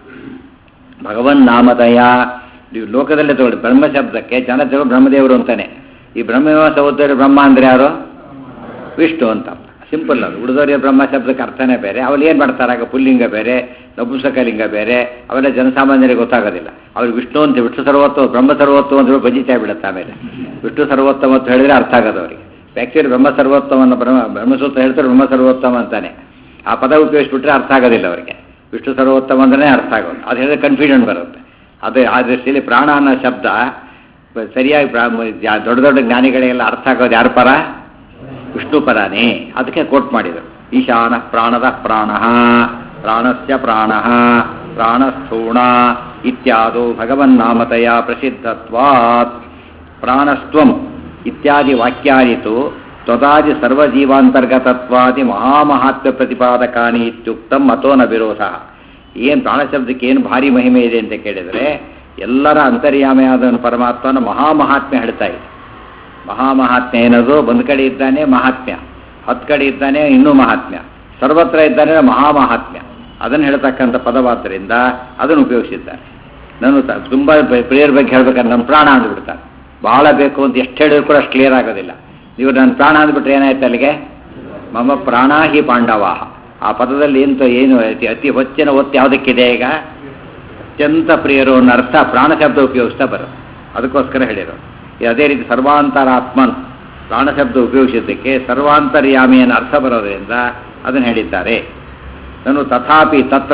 ಭಗವನ್ನಾಮತಯ. ನೀವು ಲೋಕದಲ್ಲೇ ತಗೊಳ್ಳಿ, ಬ್ರಹ್ಮಶಬ್ದಕ್ಕೆ ಜನ ತಗೋ ಬ್ರಹ್ಮದೇವರು ಅಂತಾನೆ. ಈ ಬ್ರಹ್ಮವಿಮಾಸ ಓದೋರು ಬ್ರಹ್ಮ ಅಂದರೆ ಯಾರು? ವಿಷ್ಣು ಅಂತ. ಸಿಂಪಲ್ ಅದು. ಉಳಿದವರಿಗೆ ಬ್ರಹ್ಮ ಶಬ್ದಕ್ಕೆ ಅರ್ಥನೇ ಬೇರೆ. ಅವಳು ಏನು ಮಾಡ್ತಾರೆ ಆಗ? ಪುಲ್ಲಿಂಗ ಬೇರೆ, ನಪುಂಸಕಲಿಂಗ ಬೇರೆ, ಅವೆಲ್ಲ ಜನಸಾಮಾನ್ಯರಿಗೆ ಗೊತ್ತಾಗೋದಿಲ್ಲ. ಅವ್ರಿಗೆ ವಿಷ್ಣು ಅಂತ ವಿಷ್ಣು ಸರ್ವೋತ್ತಮ ಬ್ರಹ್ಮ ಸರ್ವೋತ್ತಮ ಅಂದ್ರೆ ಬಜಿತಾ ಬಿಡುತ್ತೆ. ಆಮೇಲೆ ವಿಷ್ಣು ಸರ್ವೋತ್ತಮ ಅಂತ ಹೇಳಿದ್ರೆ ಅರ್ಥ ಆಗೋದು ಅವರಿಗೆ. ಆ್ಯಕ್ಚುಲಿ ಬ್ರಹ್ಮ ಸರ್ವೋತ್ತಮನ ಬ್ರಹ್ಮ ಬ್ರಹ್ಮಸೂತ್ರ ಹೇಳ್ತಾರೆ ಬ್ರಹ್ಮ ಸರ್ವೋತ್ತಮ ಅಂತಾನೆ. ಆ ಪದ ಉಪಯೋಗಿಸ್ಬಿಟ್ರೆ ಅರ್ಥ ಆಗೋದಿಲ್ಲ ಅವರಿಗೆ. ವಿಷ್ಣು ಸರ್ವೋತ್ತಮ ಅಂದ್ರೆ ಅರ್ಥ ಆಗೋದು. ಅದು ಹೇಳಿದ್ರೆ ಕನ್ಫ್ಯೂಷನ್ ಬರುತ್ತೆ. ಅದೇ ಆ ದೃಷ್ಟಿಯಲ್ಲಿ ಪ್ರಾಣ ಅನ್ನೋ ಶಬ್ದ ಸರಿಯಾಗಿ ದೊಡ್ಡ ದೊಡ್ಡ ಜ್ಞಾನಿಗಳಿಗೆಲ್ಲ ಅರ್ಥ ಆಗೋದು ಯಾರ ಪರ? ವಿಷ್ಣು ಪರಾನೇ. ಅದಕ್ಕೆ ಕೋಟ್ ಮಾಡಿದರು. ಈಶಾನ ಪ್ರಾಣದ ಪ್ರಾಣ ಪ್ರಾಣಸ್ಯ ಪ್ರಾಣ ಪ್ರಾಣಸ್ಥೂಣ ಇತ್ಯಾದು ಭಗವನ್ನಾಮತಯ ಪ್ರಸಿದ್ಧತ್ವಾತ್. ಪ್ರಾಣಸ್ತ್ವಂ ಇತ್ಯಾದಿ ವಾಕ್ಯಾನಿತು ತ್ವದಾದಿ ಸರ್ವಜೀವಾಂತರ್ಗತತ್ವಾದಿ ಮಹಾಮಹಾತ್ಮ್ಯ ಪ್ರತಿಪಾದಕಾನಿ ಇತ್ಯುಕ್ತಂ ಮತೋ ನ ವಿರೋಧ. ಏನು ಪ್ರಾಣಶಬ್ದಕ್ಕೆ ಏನು ಭಾರಿ ಮಹಿಮೆ ಇದೆ ಅಂತ ಕೇಳಿದರೆ ಎಲ್ಲರ ಅಂತರ್ಯಾಮಿಯಾದ ಪರಮಾತ್ಮನ ಮಹಾಮಹಾತ್ಮ್ಯ ಹೇಳ್ತಾ ಇದೆ. ಮಹಾಮಹಾತ್ಮ್ಯ ಏನದು? ಒಂದು ಕಡೆ ಇದ್ದಾನೆ ಮಹಾತ್ಮ್ಯ, ಹತ್ತು ಕಡೆ ಇದ್ದಾನೆ ಇನ್ನೂ ಮಹಾತ್ಮ್ಯ, ಸರ್ವತ್ರ ಇದ್ದಾನೆ ಮಹಾಮಹಾತ್ಮ್ಯ. ಅದನ್ನು ಹೇಳ್ತಕ್ಕಂಥ ಪದವಾದ್ದರಿಂದ ಅದನ್ನು ಉಪಯೋಗಿಸಿದ್ದಾರೆ. ನಾನು ತುಂಬ ಪ್ರಿಯರ ಬಗ್ಗೆ ಹೇಳ್ಬೇಕಾದ್ರೆ ನಮ್ಮ ಪ್ರಾಣ ಅಂದ್ಬಿಡ್ತಾರೆ. ಬಹಳ ಬೇಕು ಅಂತ ಎಷ್ಟು ಹೇಳಿದ್ರು ಕೂಡ ಅಷ್ಟು ಕ್ಲಿಯರ್ ಆಗೋದಿಲ್ಲ. ನೀವು ನನ್ನ ಪ್ರಾಣ ಅಂದ್ಬಿಟ್ರೆ ಏನಾಯ್ತು ಅಲ್ಲಿಗೆ? ಮಮ ಪ್ರಾಣ ಹಿ ಪಾಂಡವಾಹ. ಆ ಪದದಲ್ಲಿ ಎಂತ ಏನು ಅತಿ ಅತಿ ಹೊಚ್ಚಿನ ಒತ್ತು ಯಾವುದಕ್ಕಿದೆ? ಈಗ ಅತ್ಯಂತ ಪ್ರಿಯರು ಅನ್ನೋ ಅರ್ಥ ಪ್ರಾಣ ಶಬ್ದ ಉಪಯೋಗಿಸ್ತಾ ಬರೋದು. ಅದಕ್ಕೋಸ್ಕರ ಹೇಳಿರೋ. ಅದೇ ರೀತಿ ಸರ್ವಾಂತರಾತ್ಮನ್ ಪ್ರಾಣ ಶಬ್ದ ಉಪಯೋಗಿಸಿದ್ದಕ್ಕೆ ಸರ್ವಾಂತರ್ಯಾಮಿ ಅನ್ನೋ ಅರ್ಥ ಬರೋದ್ರಿಂದ ಅದನ್ನು ಹೇಳಿದ್ದಾರೆ. ನಾನು ತಥಾಪಿ ತತ್ರ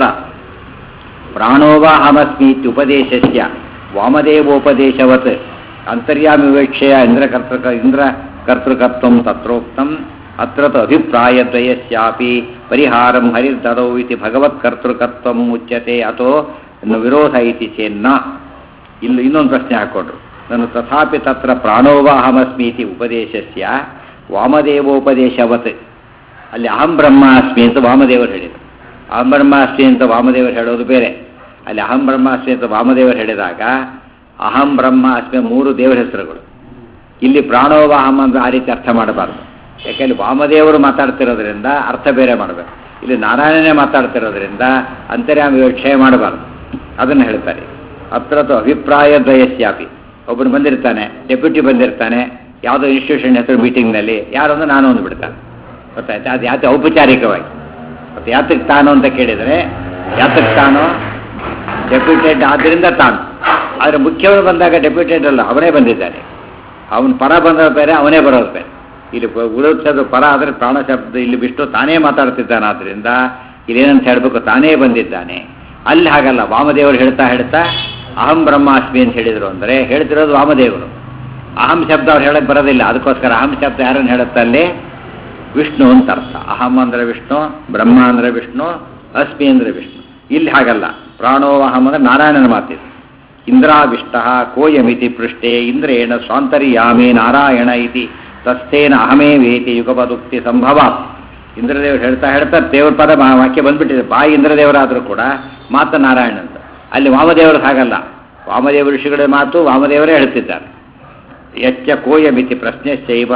ಪ್ರಾಣೋವಾಹಮಸ್ಮಿ ಇತ್ಯುಪದೇಶಸ್ಯ ವಾಮದೇವೋಪದೇಶವತ್ ಅಂತರ್ಯಾಮಿ ವಿವೇಕ್ಷೆಯ ಇಂದ್ರಕರ್ತೃಕ ಇಂದ್ರ ಕರ್ತೃಕತ್ವಂ ತತ್ರೋಕ್ತಂ ಅತ್ರ ಅಭಿಪ್ರಾಯದ್ವಯಸ್ಯಾಪಿ ಪರಿಹಾರಂ ಹರಿರ್ದದೌ ಇತಿ ಭಗವತ್ಕರ್ತೃಕತ್ವಂ ಮುಚ್ಯತೆ ಅಥೋ ವಿರೋಧ ಇತಿ ಚೇನ್ನ. ಇಲ್ಲಿ ಇನ್ನೊಂದು ಪ್ರಶ್ನೆ ಹಾಕ್ಕೊಂಡ್ರು. ನಾನು ತಥಾಪಿ ತತ್ರ ಪ್ರಾಣೋವಾಹಮಸ್ಮಿ ಇತಿ ಉಪದೇಶಸ್ಯ ವಾಮದೇವೋಪದೇಶವತ್. ಅಲ್ಲಿ ಅಹಂ ಬ್ರಹ್ಮಾಸ್ಮಿ ಅಂತ ವಾಮದೇವರು ಹೇಳಿದರು. ಅಹಂ ಬ್ರಹ್ಮಾಸ್ಮಿ ಅಂತ ವಾಮದೇವರು ಹೇಳೋದು ಬೇರೆ. ಅಲ್ಲಿ ಅಹಂ ಬ್ರಹ್ಮಾಸ್ಮಿ ಅಂತ ವಾಮದೇವರು ಹೇಳಿದಾಗ ಅಹಂ ಬ್ರಹ್ಮ ಅಸ್ಮಿ ಮೂರು ದೇವರ ಹೆಸರುಗಳು. ಇಲ್ಲಿ ಪ್ರಾಣೋವಾಹಂ ಅಂದರೆ ಆ ರೀತಿ ಅರ್ಥ ಮಾಡಬಾರ್ದು. ಯಾಕೆಂದರೆ ವಾಮದೇವರು ಮಾತಾಡ್ತಿರೋದ್ರಿಂದ ಅರ್ಥ ಬೇರೆ ಮಾಡಬೇಕು. ಇಲ್ಲಿ ನಾರಾಯಣನೇ ಮಾತಾಡ್ತಿರೋದ್ರಿಂದ ಅಂತರ್ಯಾಮಿ ವಿವೇಕ್ಷೆ ಮಾಡಬಾರ್ದು. ಅದನ್ನು ಹೇಳ್ತಾರೆ. ಅತ್ರತು ಅಭಿಪ್ರಾಯ ದ್ವಯಸ್ಯಾಪಿ. ಒಬ್ಬನು ಬಂದಿರ್ತಾನೆ, ಡೆಪ್ಯೂಟಿ ಬಂದಿರ್ತಾನೆ, ಯಾವುದೋ ಇನ್ಸ್ಟಿಟ್ಯೂಷನ್ ಹೆಸರು ಮೀಟಿಂಗ್ನಲ್ಲಿ ಯಾರೊಂದು ನಾನು ಒಂದು ಬಿಡ್ತಾನೆ, ಗೊತ್ತಾಯ್ತು? ಅದು ಯಾತ ಔಪಚಾರಿಕವಾಗಿ. ಮತ್ತು ಯಾತಕ್ಕೆ ತಾನು ಅಂತ ಕೇಳಿದರೆ, ಯಾತಕ್ಕೆ ತಾನು ಡೆಪ್ಯೂಟೆಡ್ ಆದ್ದರಿಂದ ತಾನು. ಆದರೆ ಮುಖ್ಯವರು ಬಂದಾಗ ಡೆಪ್ಯೂಟೆಡ್ ಅಲ್ಲ, ಅವನೇ ಬಂದಿದ್ದಾನೆ. ಅವನ ಪರ ಬಂದ ಬೇರೆ, ಅವನೇ ಬರೋದು ಬೇರೆ. ಇಲ್ಲಿ ಉಳಿಸೋದು ಪರ ಆದರೆ ಪ್ರಾಣ ಶಬ್ದ, ಇಲ್ಲಿ ವಿಷ್ಣು ತಾನೇ ಮಾತಾಡ್ತಿದ್ದಾನೆ. ಆದ್ದರಿಂದ ಇಲ್ಲೇನಂತ ಹೇಳಬೇಕು, ತಾನೇ ಬಂದಿದ್ದಾನೆ. ಅಲ್ಲಿ ಹಾಗಲ್ಲ, ವಾಮದೇವರು ಹೇಳ್ತಾ ಹೇಳ್ತಾ ಅಹಂ ಬ್ರಹ್ಮಾಸ್ಮಿ ಅಂತ ಹೇಳಿದರು. ಅಂದರೆ ಹೇಳ್ತಿರೋದು ವಾಮದೇವರು. ಅಹಂ ಶಬ್ದ ಅವ್ರು ಹೇಳಕ್ಕೆ ಬರೋದಿಲ್ಲ. ಅದಕ್ಕೋಸ್ಕರ ಅಹಂ ಶಬ್ದ ಯಾರನ್ನು ಹೇಳುತ್ತೆ ಅಲ್ಲಿ? ವಿಷ್ಣು ಅಂತ ಅರ್ಥ. ಅಹಂ ಅಂದರೆ ವಿಷ್ಣು, ಬ್ರಹ್ಮ ಅಂದರೆ ವಿಷ್ಣು, ಅಸ್ಮಿ ಅಂದರೆ ವಿಷ್ಣು. ಇಲ್ಲಿ ಹಾಗಲ್ಲ, ಪ್ರಾಣೋವಹಂ ಅಂದರೆ ನಾರಾಯಣನ ಮಾತಿದೆ. ಇಂದ್ರಾವಿಷ್ಟ ಕೋಯಮಿತಿ ಪೃಷ್ಠೆ ಇಂದ್ರೇಣ ಸ್ವಾಂತರ್ಯಾಮೇ ನಾರಾಯಣ ಇತಿ ತಸ್ಥೇನ ಅಹಮೇ ವೇತಿ ಯುಗಪದುಕ್ತಿ ಸಂಭವ. ಇಂದ್ರದೇವರು ಹೇಳ್ತಾ ಹೇಳ್ತಾ ದೇವ್ರ ಪದ ವಾಕ್ಯ ಬಂದ್ಬಿಟ್ಟಿದೆ. ಬಾಯಿ ಇಂದ್ರದೇವರಾದರೂ ಕೂಡ ಮಾತು ನಾರಾಯಣ ಅಂತ. ಅಲ್ಲಿ ವಾಮದೇವರು ಹಾಗಲ್ಲ, ವಾಮದೇವ ಋಷಿಗಳ ಮಾತು ವಾಮದೇವರೇ ಹೇಳ್ತಿದ್ದಾರೆ. ಯಚ್ಚ ಕೋಯಮಿತಿ ಪ್ರಶ್ನೆಶ್ಚೈವ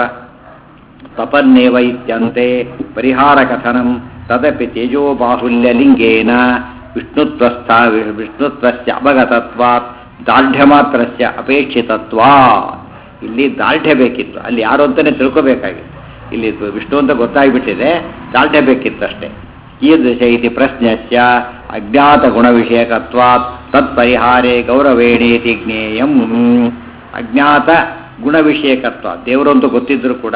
ತಪನ್ನೇವ ಇತ್ಯಂತೆ ಪರಿಹಾರ ಕಥನಂ ತದಪಿ ತೇಜೋ ಬಾಹುಲ್ಯ ಲಿಂಗೇನ ವಿಷ್ಣುತ್ವಸ್ಥ ವಿಷ್ಣುತ್ವಸ್ಯ ಅಪಗತತ್ವಾತ್ ದಾರ್ಢ್ಯ ಮಾತ್ರಸ್ಯ ಅಪೇಕ್ಷಿತತ್ವಾ. ಇಲ್ಲಿ ದಾರ್ಢ್ಯ ಬೇಕಿತ್ತು, ಅಲ್ಲಿ ಯಾರು ಅಂತಲೇ ತಿಳ್ಕೋಬೇಕಾಗಿತ್ತು. ಇಲ್ಲಿ ವಿಷ್ಣು ಅಂತ ಗೊತ್ತಾಗಿಬಿಟ್ಟಿದೆ, ದಾರ್ಢ್ಯ ಬೇಕಿತ್ತು ಅಷ್ಟೇ. ಕೀದೃಶ ಇತಿ ಪ್ರಶ್ನೆಸ್ಯ ಅಜ್ಞಾತ ಗುಣವಿಷಯಕತ್ವಾತ್ ತತ್ಪರಿಹಾರೇ ಗೌರವೇಣೇತಿ ಜ್ಞೇಯಂ. ಅಜ್ಞಾತ ಗುಣವಿಷಯಕತ್ವ, ದೇವರು ಅಂತ ಗೊತ್ತಿದ್ರು ಕೂಡ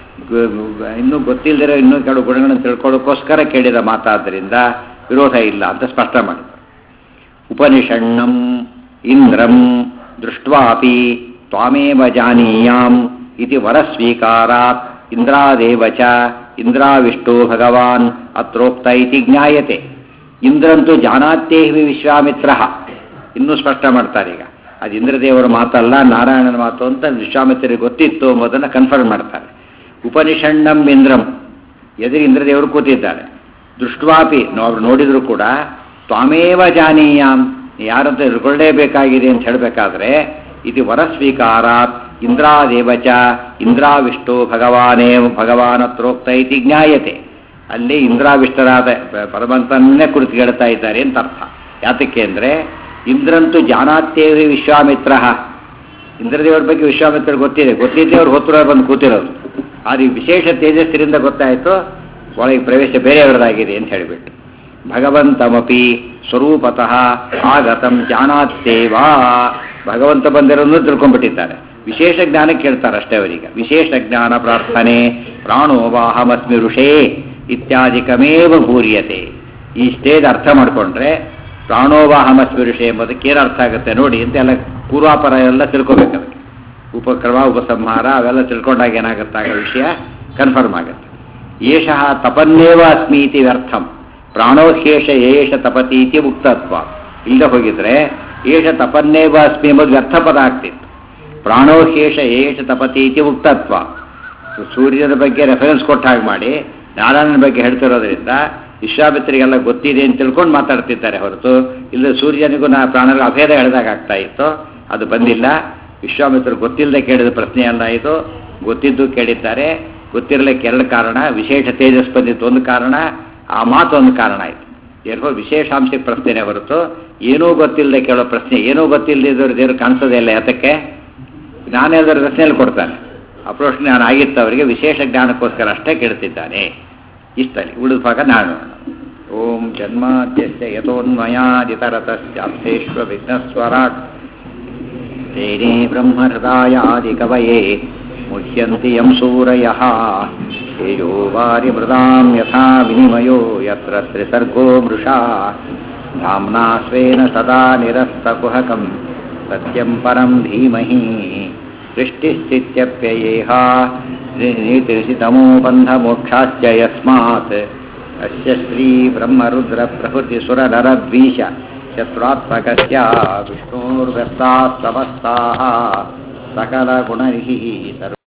ಇನ್ನೂ ಗೊತ್ತಿಲ್ಲದಿರೋ ಇನ್ನೂ ಕೆಲವು ಗುಣಗಳನ್ನು ತಿಳ್ಕೊಳ್ಳೋಕ್ಕೋಸ್ಕರ ಕೇಳಿದ ಮಾತಾದ್ದರಿಂದ ವಿರೋಧ ಇಲ್ಲ ಅಂತ ಸ್ಪಷ್ಟ ಮಾಡಿದರು. ಉಪನಿಷಣ್ಣಂ ಇಂದ್ರಂ ದೃಷ್ಟ್ವಾಪಿ ತ್ವಾಮೇವ ಜಾನೀಯಾಂ ಇತಿ ವರಸ್ವೀಕಾರಾತ್ ಇಂದ್ರಾದೇವ ಚ ಇಂದ್ರಾವಿಷ್ಟೋ ಭಗವಾನ್ ಅತ್ರೋಕ್ತ ಇತಿ ಜ್ಞಾಯತೆ. ಇಂದ್ರಂತೂ ಜಾನಾತ್ಯೇಹಿ ವಿಶ್ವಾಮಿತ್ರ. ಇನ್ನೂ ಸ್ಪಷ್ಟ ಮಾಡ್ತಾರೆ ಈಗ. ಅದು ಇಂದ್ರದೇವರ ಮಾತಲ್ಲ, ನಾರಾಯಣನ ಮಾತು ಅಂತ ವಿಶ್ವಾಮಿತ್ರರಿಗೆ ಗೊತ್ತಿತ್ತು ಎಂಬುದನ್ನು ಕನ್ಫರ್ಮ್ ಮಾಡ್ತಾರೆ. ಉಪನಿಷಣ್ಣಂ ಇಂದ್ರಂ, ಎದುರು ಇಂದ್ರದೇವರು ಕೂತಿದ್ದಾರೆ. ದೃಷ್ಟ್ವಾಪಿ ನಾವು ನೋಡಿದ್ರು ಕೂಡ ತ್ವಾಮೇವ ಜಾನೀಯಾಂ, ಯಾರಂತ ತಿಳ್ಕೊಳ್ಳೇಬೇಕಾಗಿದೆ ಅಂತ ಹೇಳಬೇಕಾದ್ರೆ ಇದು ವರಸ್ವೀಕಾರಾತ್ ಇಂದ್ರಾದೇವಚ ಇಂದ್ರಾವಿಷ್ಟೋ ಭಗವಾನೇ ಭಗವಾನತ್ರೋಕ್ತ ಇತಿ ಜ್ಞಾಯತೆ. ಅಲ್ಲಿ ಇಂದ್ರಾವಿಷ್ಟರಾದ ಪರಮಂತನ್ನೇ ಕುರಿತು ಹೇಳ್ತಾ ಇದ್ದಾರೆ ಅಂತ ಅರ್ಥ. ಯಾತಕ್ಕೆ ಅಂದರೆ ಇಂದ್ರಂತೂ ಜಾನಾತ್ಯೇವಿ ವಿಶ್ವಾಮಿತ್ರ. ಇಂದ್ರದೇವರ ಬಗ್ಗೆ ವಿಶ್ವಾಮಿತ್ರ ಗೊತ್ತಿದೆ, ಗೊತ್ತಿದ್ದೇ ಅವ್ರು ಹೊತ್ತು ಬಂದು ಕೂತಿರೋದು. ಆದರೆ ವಿಶೇಷ ತೇಜಸ್ಸಿನಿಂದ ಗೊತ್ತಾಯಿತು ಒಳಗೆ ಪ್ರವೇಶ ಬೇರೆಯವರದಾಗಿದೆ ಅಂತ ಹೇಳಿಬಿಟ್ಟು. ಭಗವಂತಮಪಿ ಸ್ವರೂಪತಃ ಆಗತಂ ಜಾನಾತ್ಯೇವಾ. ಭಗವಂತ ಬಂದಿರೋದನ್ನು ತಿಳ್ಕೊಂಡ್ಬಿಟ್ಟಿದ್ದಾರೆ. ವಿಶೇಷ ಜ್ಞಾನ ಕೇಳ್ತಾರೆ ಅಷ್ಟೇ ಅವರಿಗೆ. ವಿಶೇಷ ಜ್ಞಾನ ಪ್ರಾರ್ಥನೆ ಪ್ರಾಣೋವಾಹಮಸ್ಮಿ ಋಷೇ ಇತ್ಯಾದಿಕಮೇವ ಭೂರ್ಯತೆ. ಈ ಸ್ಟೇಜ್ ಅರ್ಥ ಮಾಡಿಕೊಂಡ್ರೆ ಪ್ರಾಣೋವಾಹಮಸ್ಮಿ ಋಷೇ ಎಂಬುದಕ್ಕೆ ಏನು ಅರ್ಥ ಆಗುತ್ತೆ ನೋಡಿ ಅಂತ ಎಲ್ಲ ಪೂರ್ವಾಪರ ಎಲ್ಲ ತಿಳ್ಕೊಬೇಕು. ಅದಕ್ಕೆ ಉಪಕ್ರಮ ಉಪಸಂಹಾರ ಅವೆಲ್ಲ ತಿಳ್ಕೊಂಡಾಗ ಏನಾಗುತ್ತಾಗ ವಿಷಯ ಕನ್ಫರ್ಮ್ ಆಗುತ್ತೆ. ಏಷಃ ತಪನ್ನೇವ ಅಸ್ಮಿ ಇತಿ ವ್ಯರ್ಥಂ ಪ್ರಾಣೋಹೇಷ ಏಷ ತಪತಿ ಇತಿ ಮುಕ್ತತ್ವ. ಇಲ್ಲದೆ ಹೋಗಿದ್ರೆ ಏಷ ತಪನ್ನೇವ ಅಸ್ಮಿ ಎಂಬುದು ವ್ಯರ್ಥ ಪದ ಆಗ್ತಿತ್ತು. ಪ್ರಾಣೋಹೇಷ ಏಷ ತಪತಿ ಇತಿ ಮುಕ್ತತ್ವ. ಸೂರ್ಯನ ಬಗ್ಗೆ ರೆಫರೆನ್ಸ್ ಕೊಟ್ಟ ಹಾಗೆ ಮಾಡಿ ನಾರಾಯಣನ ಬಗ್ಗೆ ಹೇಳ್ತಿರೋದ್ರಿಂದ ವಿಶ್ವಾಮಿತ್ರಿಗೆಲ್ಲ ಗೊತ್ತಿದೆ ಅಂತ ತಿಳ್ಕೊಂಡು ಮಾತಾಡ್ತಿದ್ದಾರೆ ಹೊರತು ಇಲ್ಲ ಸೂರ್ಯನಿಗೂ ನಾ ಪ್ರಾಣಗಳ ಅಭೇದ ಹೇಳಿದಾಗ ಆಗ್ತಾ ಇತ್ತು. ಅದು ಬಂದಿಲ್ಲ. ವಿಶ್ವಾಮಿತ್ರರು ಗೊತ್ತಿಲ್ಲದೆ ಕೇಳಿದ ಪ್ರಶ್ನೆಯಲ್ಲ ಇದು, ಗೊತ್ತಿದ್ದು ಕೇಳಿದ್ದಾರೆ. ಗೊತ್ತಿರಲಿಕ್ಕೆ ಎರಡು ಕಾರಣ, ವಿಶೇಷ ತೇಜಸ್ ಬಂದಿತ್ತು ಒಂದು ಕಾರಣ, ಆ ಮಾತು ಒಂದು ಕಾರಣ ಆಯಿತು. ಏನೋ ವಿಶೇಷಾಂಶಕ್ಕೆ ಪ್ರಶ್ನೆ ಹೊರತು ಏನೂ ಗೊತ್ತಿಲ್ಲದೆ ಕೇಳೋ ಪ್ರಶ್ನೆ, ಏನೂ ಗೊತ್ತಿಲ್ಲದಿದ್ದವ್ರು ದೇವರು ಕಾಣಿಸೋದೇ ಇಲ್ಲ. ಯಾತಕ್ಕೆ? ಜ್ಞಾನೇಂದ್ರ ರಚನೆಯಲ್ಲಿ ಕೊಡ್ತಾನೆ. ಅಪ್ರೋಚ್ ಜ್ಞಾನ ಆಗಿತ್ತು ಅವರಿಗೆ, ವಿಶೇಷ ಜ್ಞಾನಕ್ಕೋಸ್ಕರ ಅಷ್ಟೇ ಕೇಳ್ತಿದ್ದಾನೆ. ಇಷ್ಟಲ್ಲಿ ಉಳಿದ ಭಾಗ ನಾನು. ಓಂ ಜನ್ಮಾದ್ಯಸ್ಯ ಯತೋನ್ಮಯಾದಿತರತಶ್ಚಾರ್ಥೇಶ್ವ ವಿಘ್ನಸ್ವರಾಟ್ ತೇನೇ ಬ್ರಹ್ಮಹೃದಾಯಾದಿಕವಯೇ ಮುಹ್ಯಂತಿ ಯಂ ಸೂರಯಃ ತೇಜೋ ವಾರಿಮೃದಾಂ ಯಥಾ ವಿನಿಮಯೋ ಯತ್ರ ತ್ರಿಸರ್ಗೋ ಮೃಷಾ ಧಾಮ್ನಾ ಸ್ವೇನ ಸದಾ ನಿರಸ್ತಕುಹಕಂ ಸತ್ಯಂ ಪರಂ ಧೀಮಹಿ ಸೃಷ್ಟಿಸ್ಥಿತ್ಯಪ್ಯಯೇಹ ನೀತಿರಿಸಿತಮೋ ಬಂಧಮೋಕ್ಷಾಶ್ಚ ಯಸ್ಮಾತ್ ಅಸ್ಯ ಶ್ರೀ ಬ್ರಹ್ಮರುದ್ರ ಪ್ರಭೃತಿ ಸುರನರದ್ವೀಷ ಶತ್ರುತ್ಮಕಸ್ಯ ವಿಷ್ಣೋರ್ವ್ಯಸ್ತಾಃ ಸಮಸ್ತಾಃ ಸಕಲಗುಣೈಃ ಸರ್ವ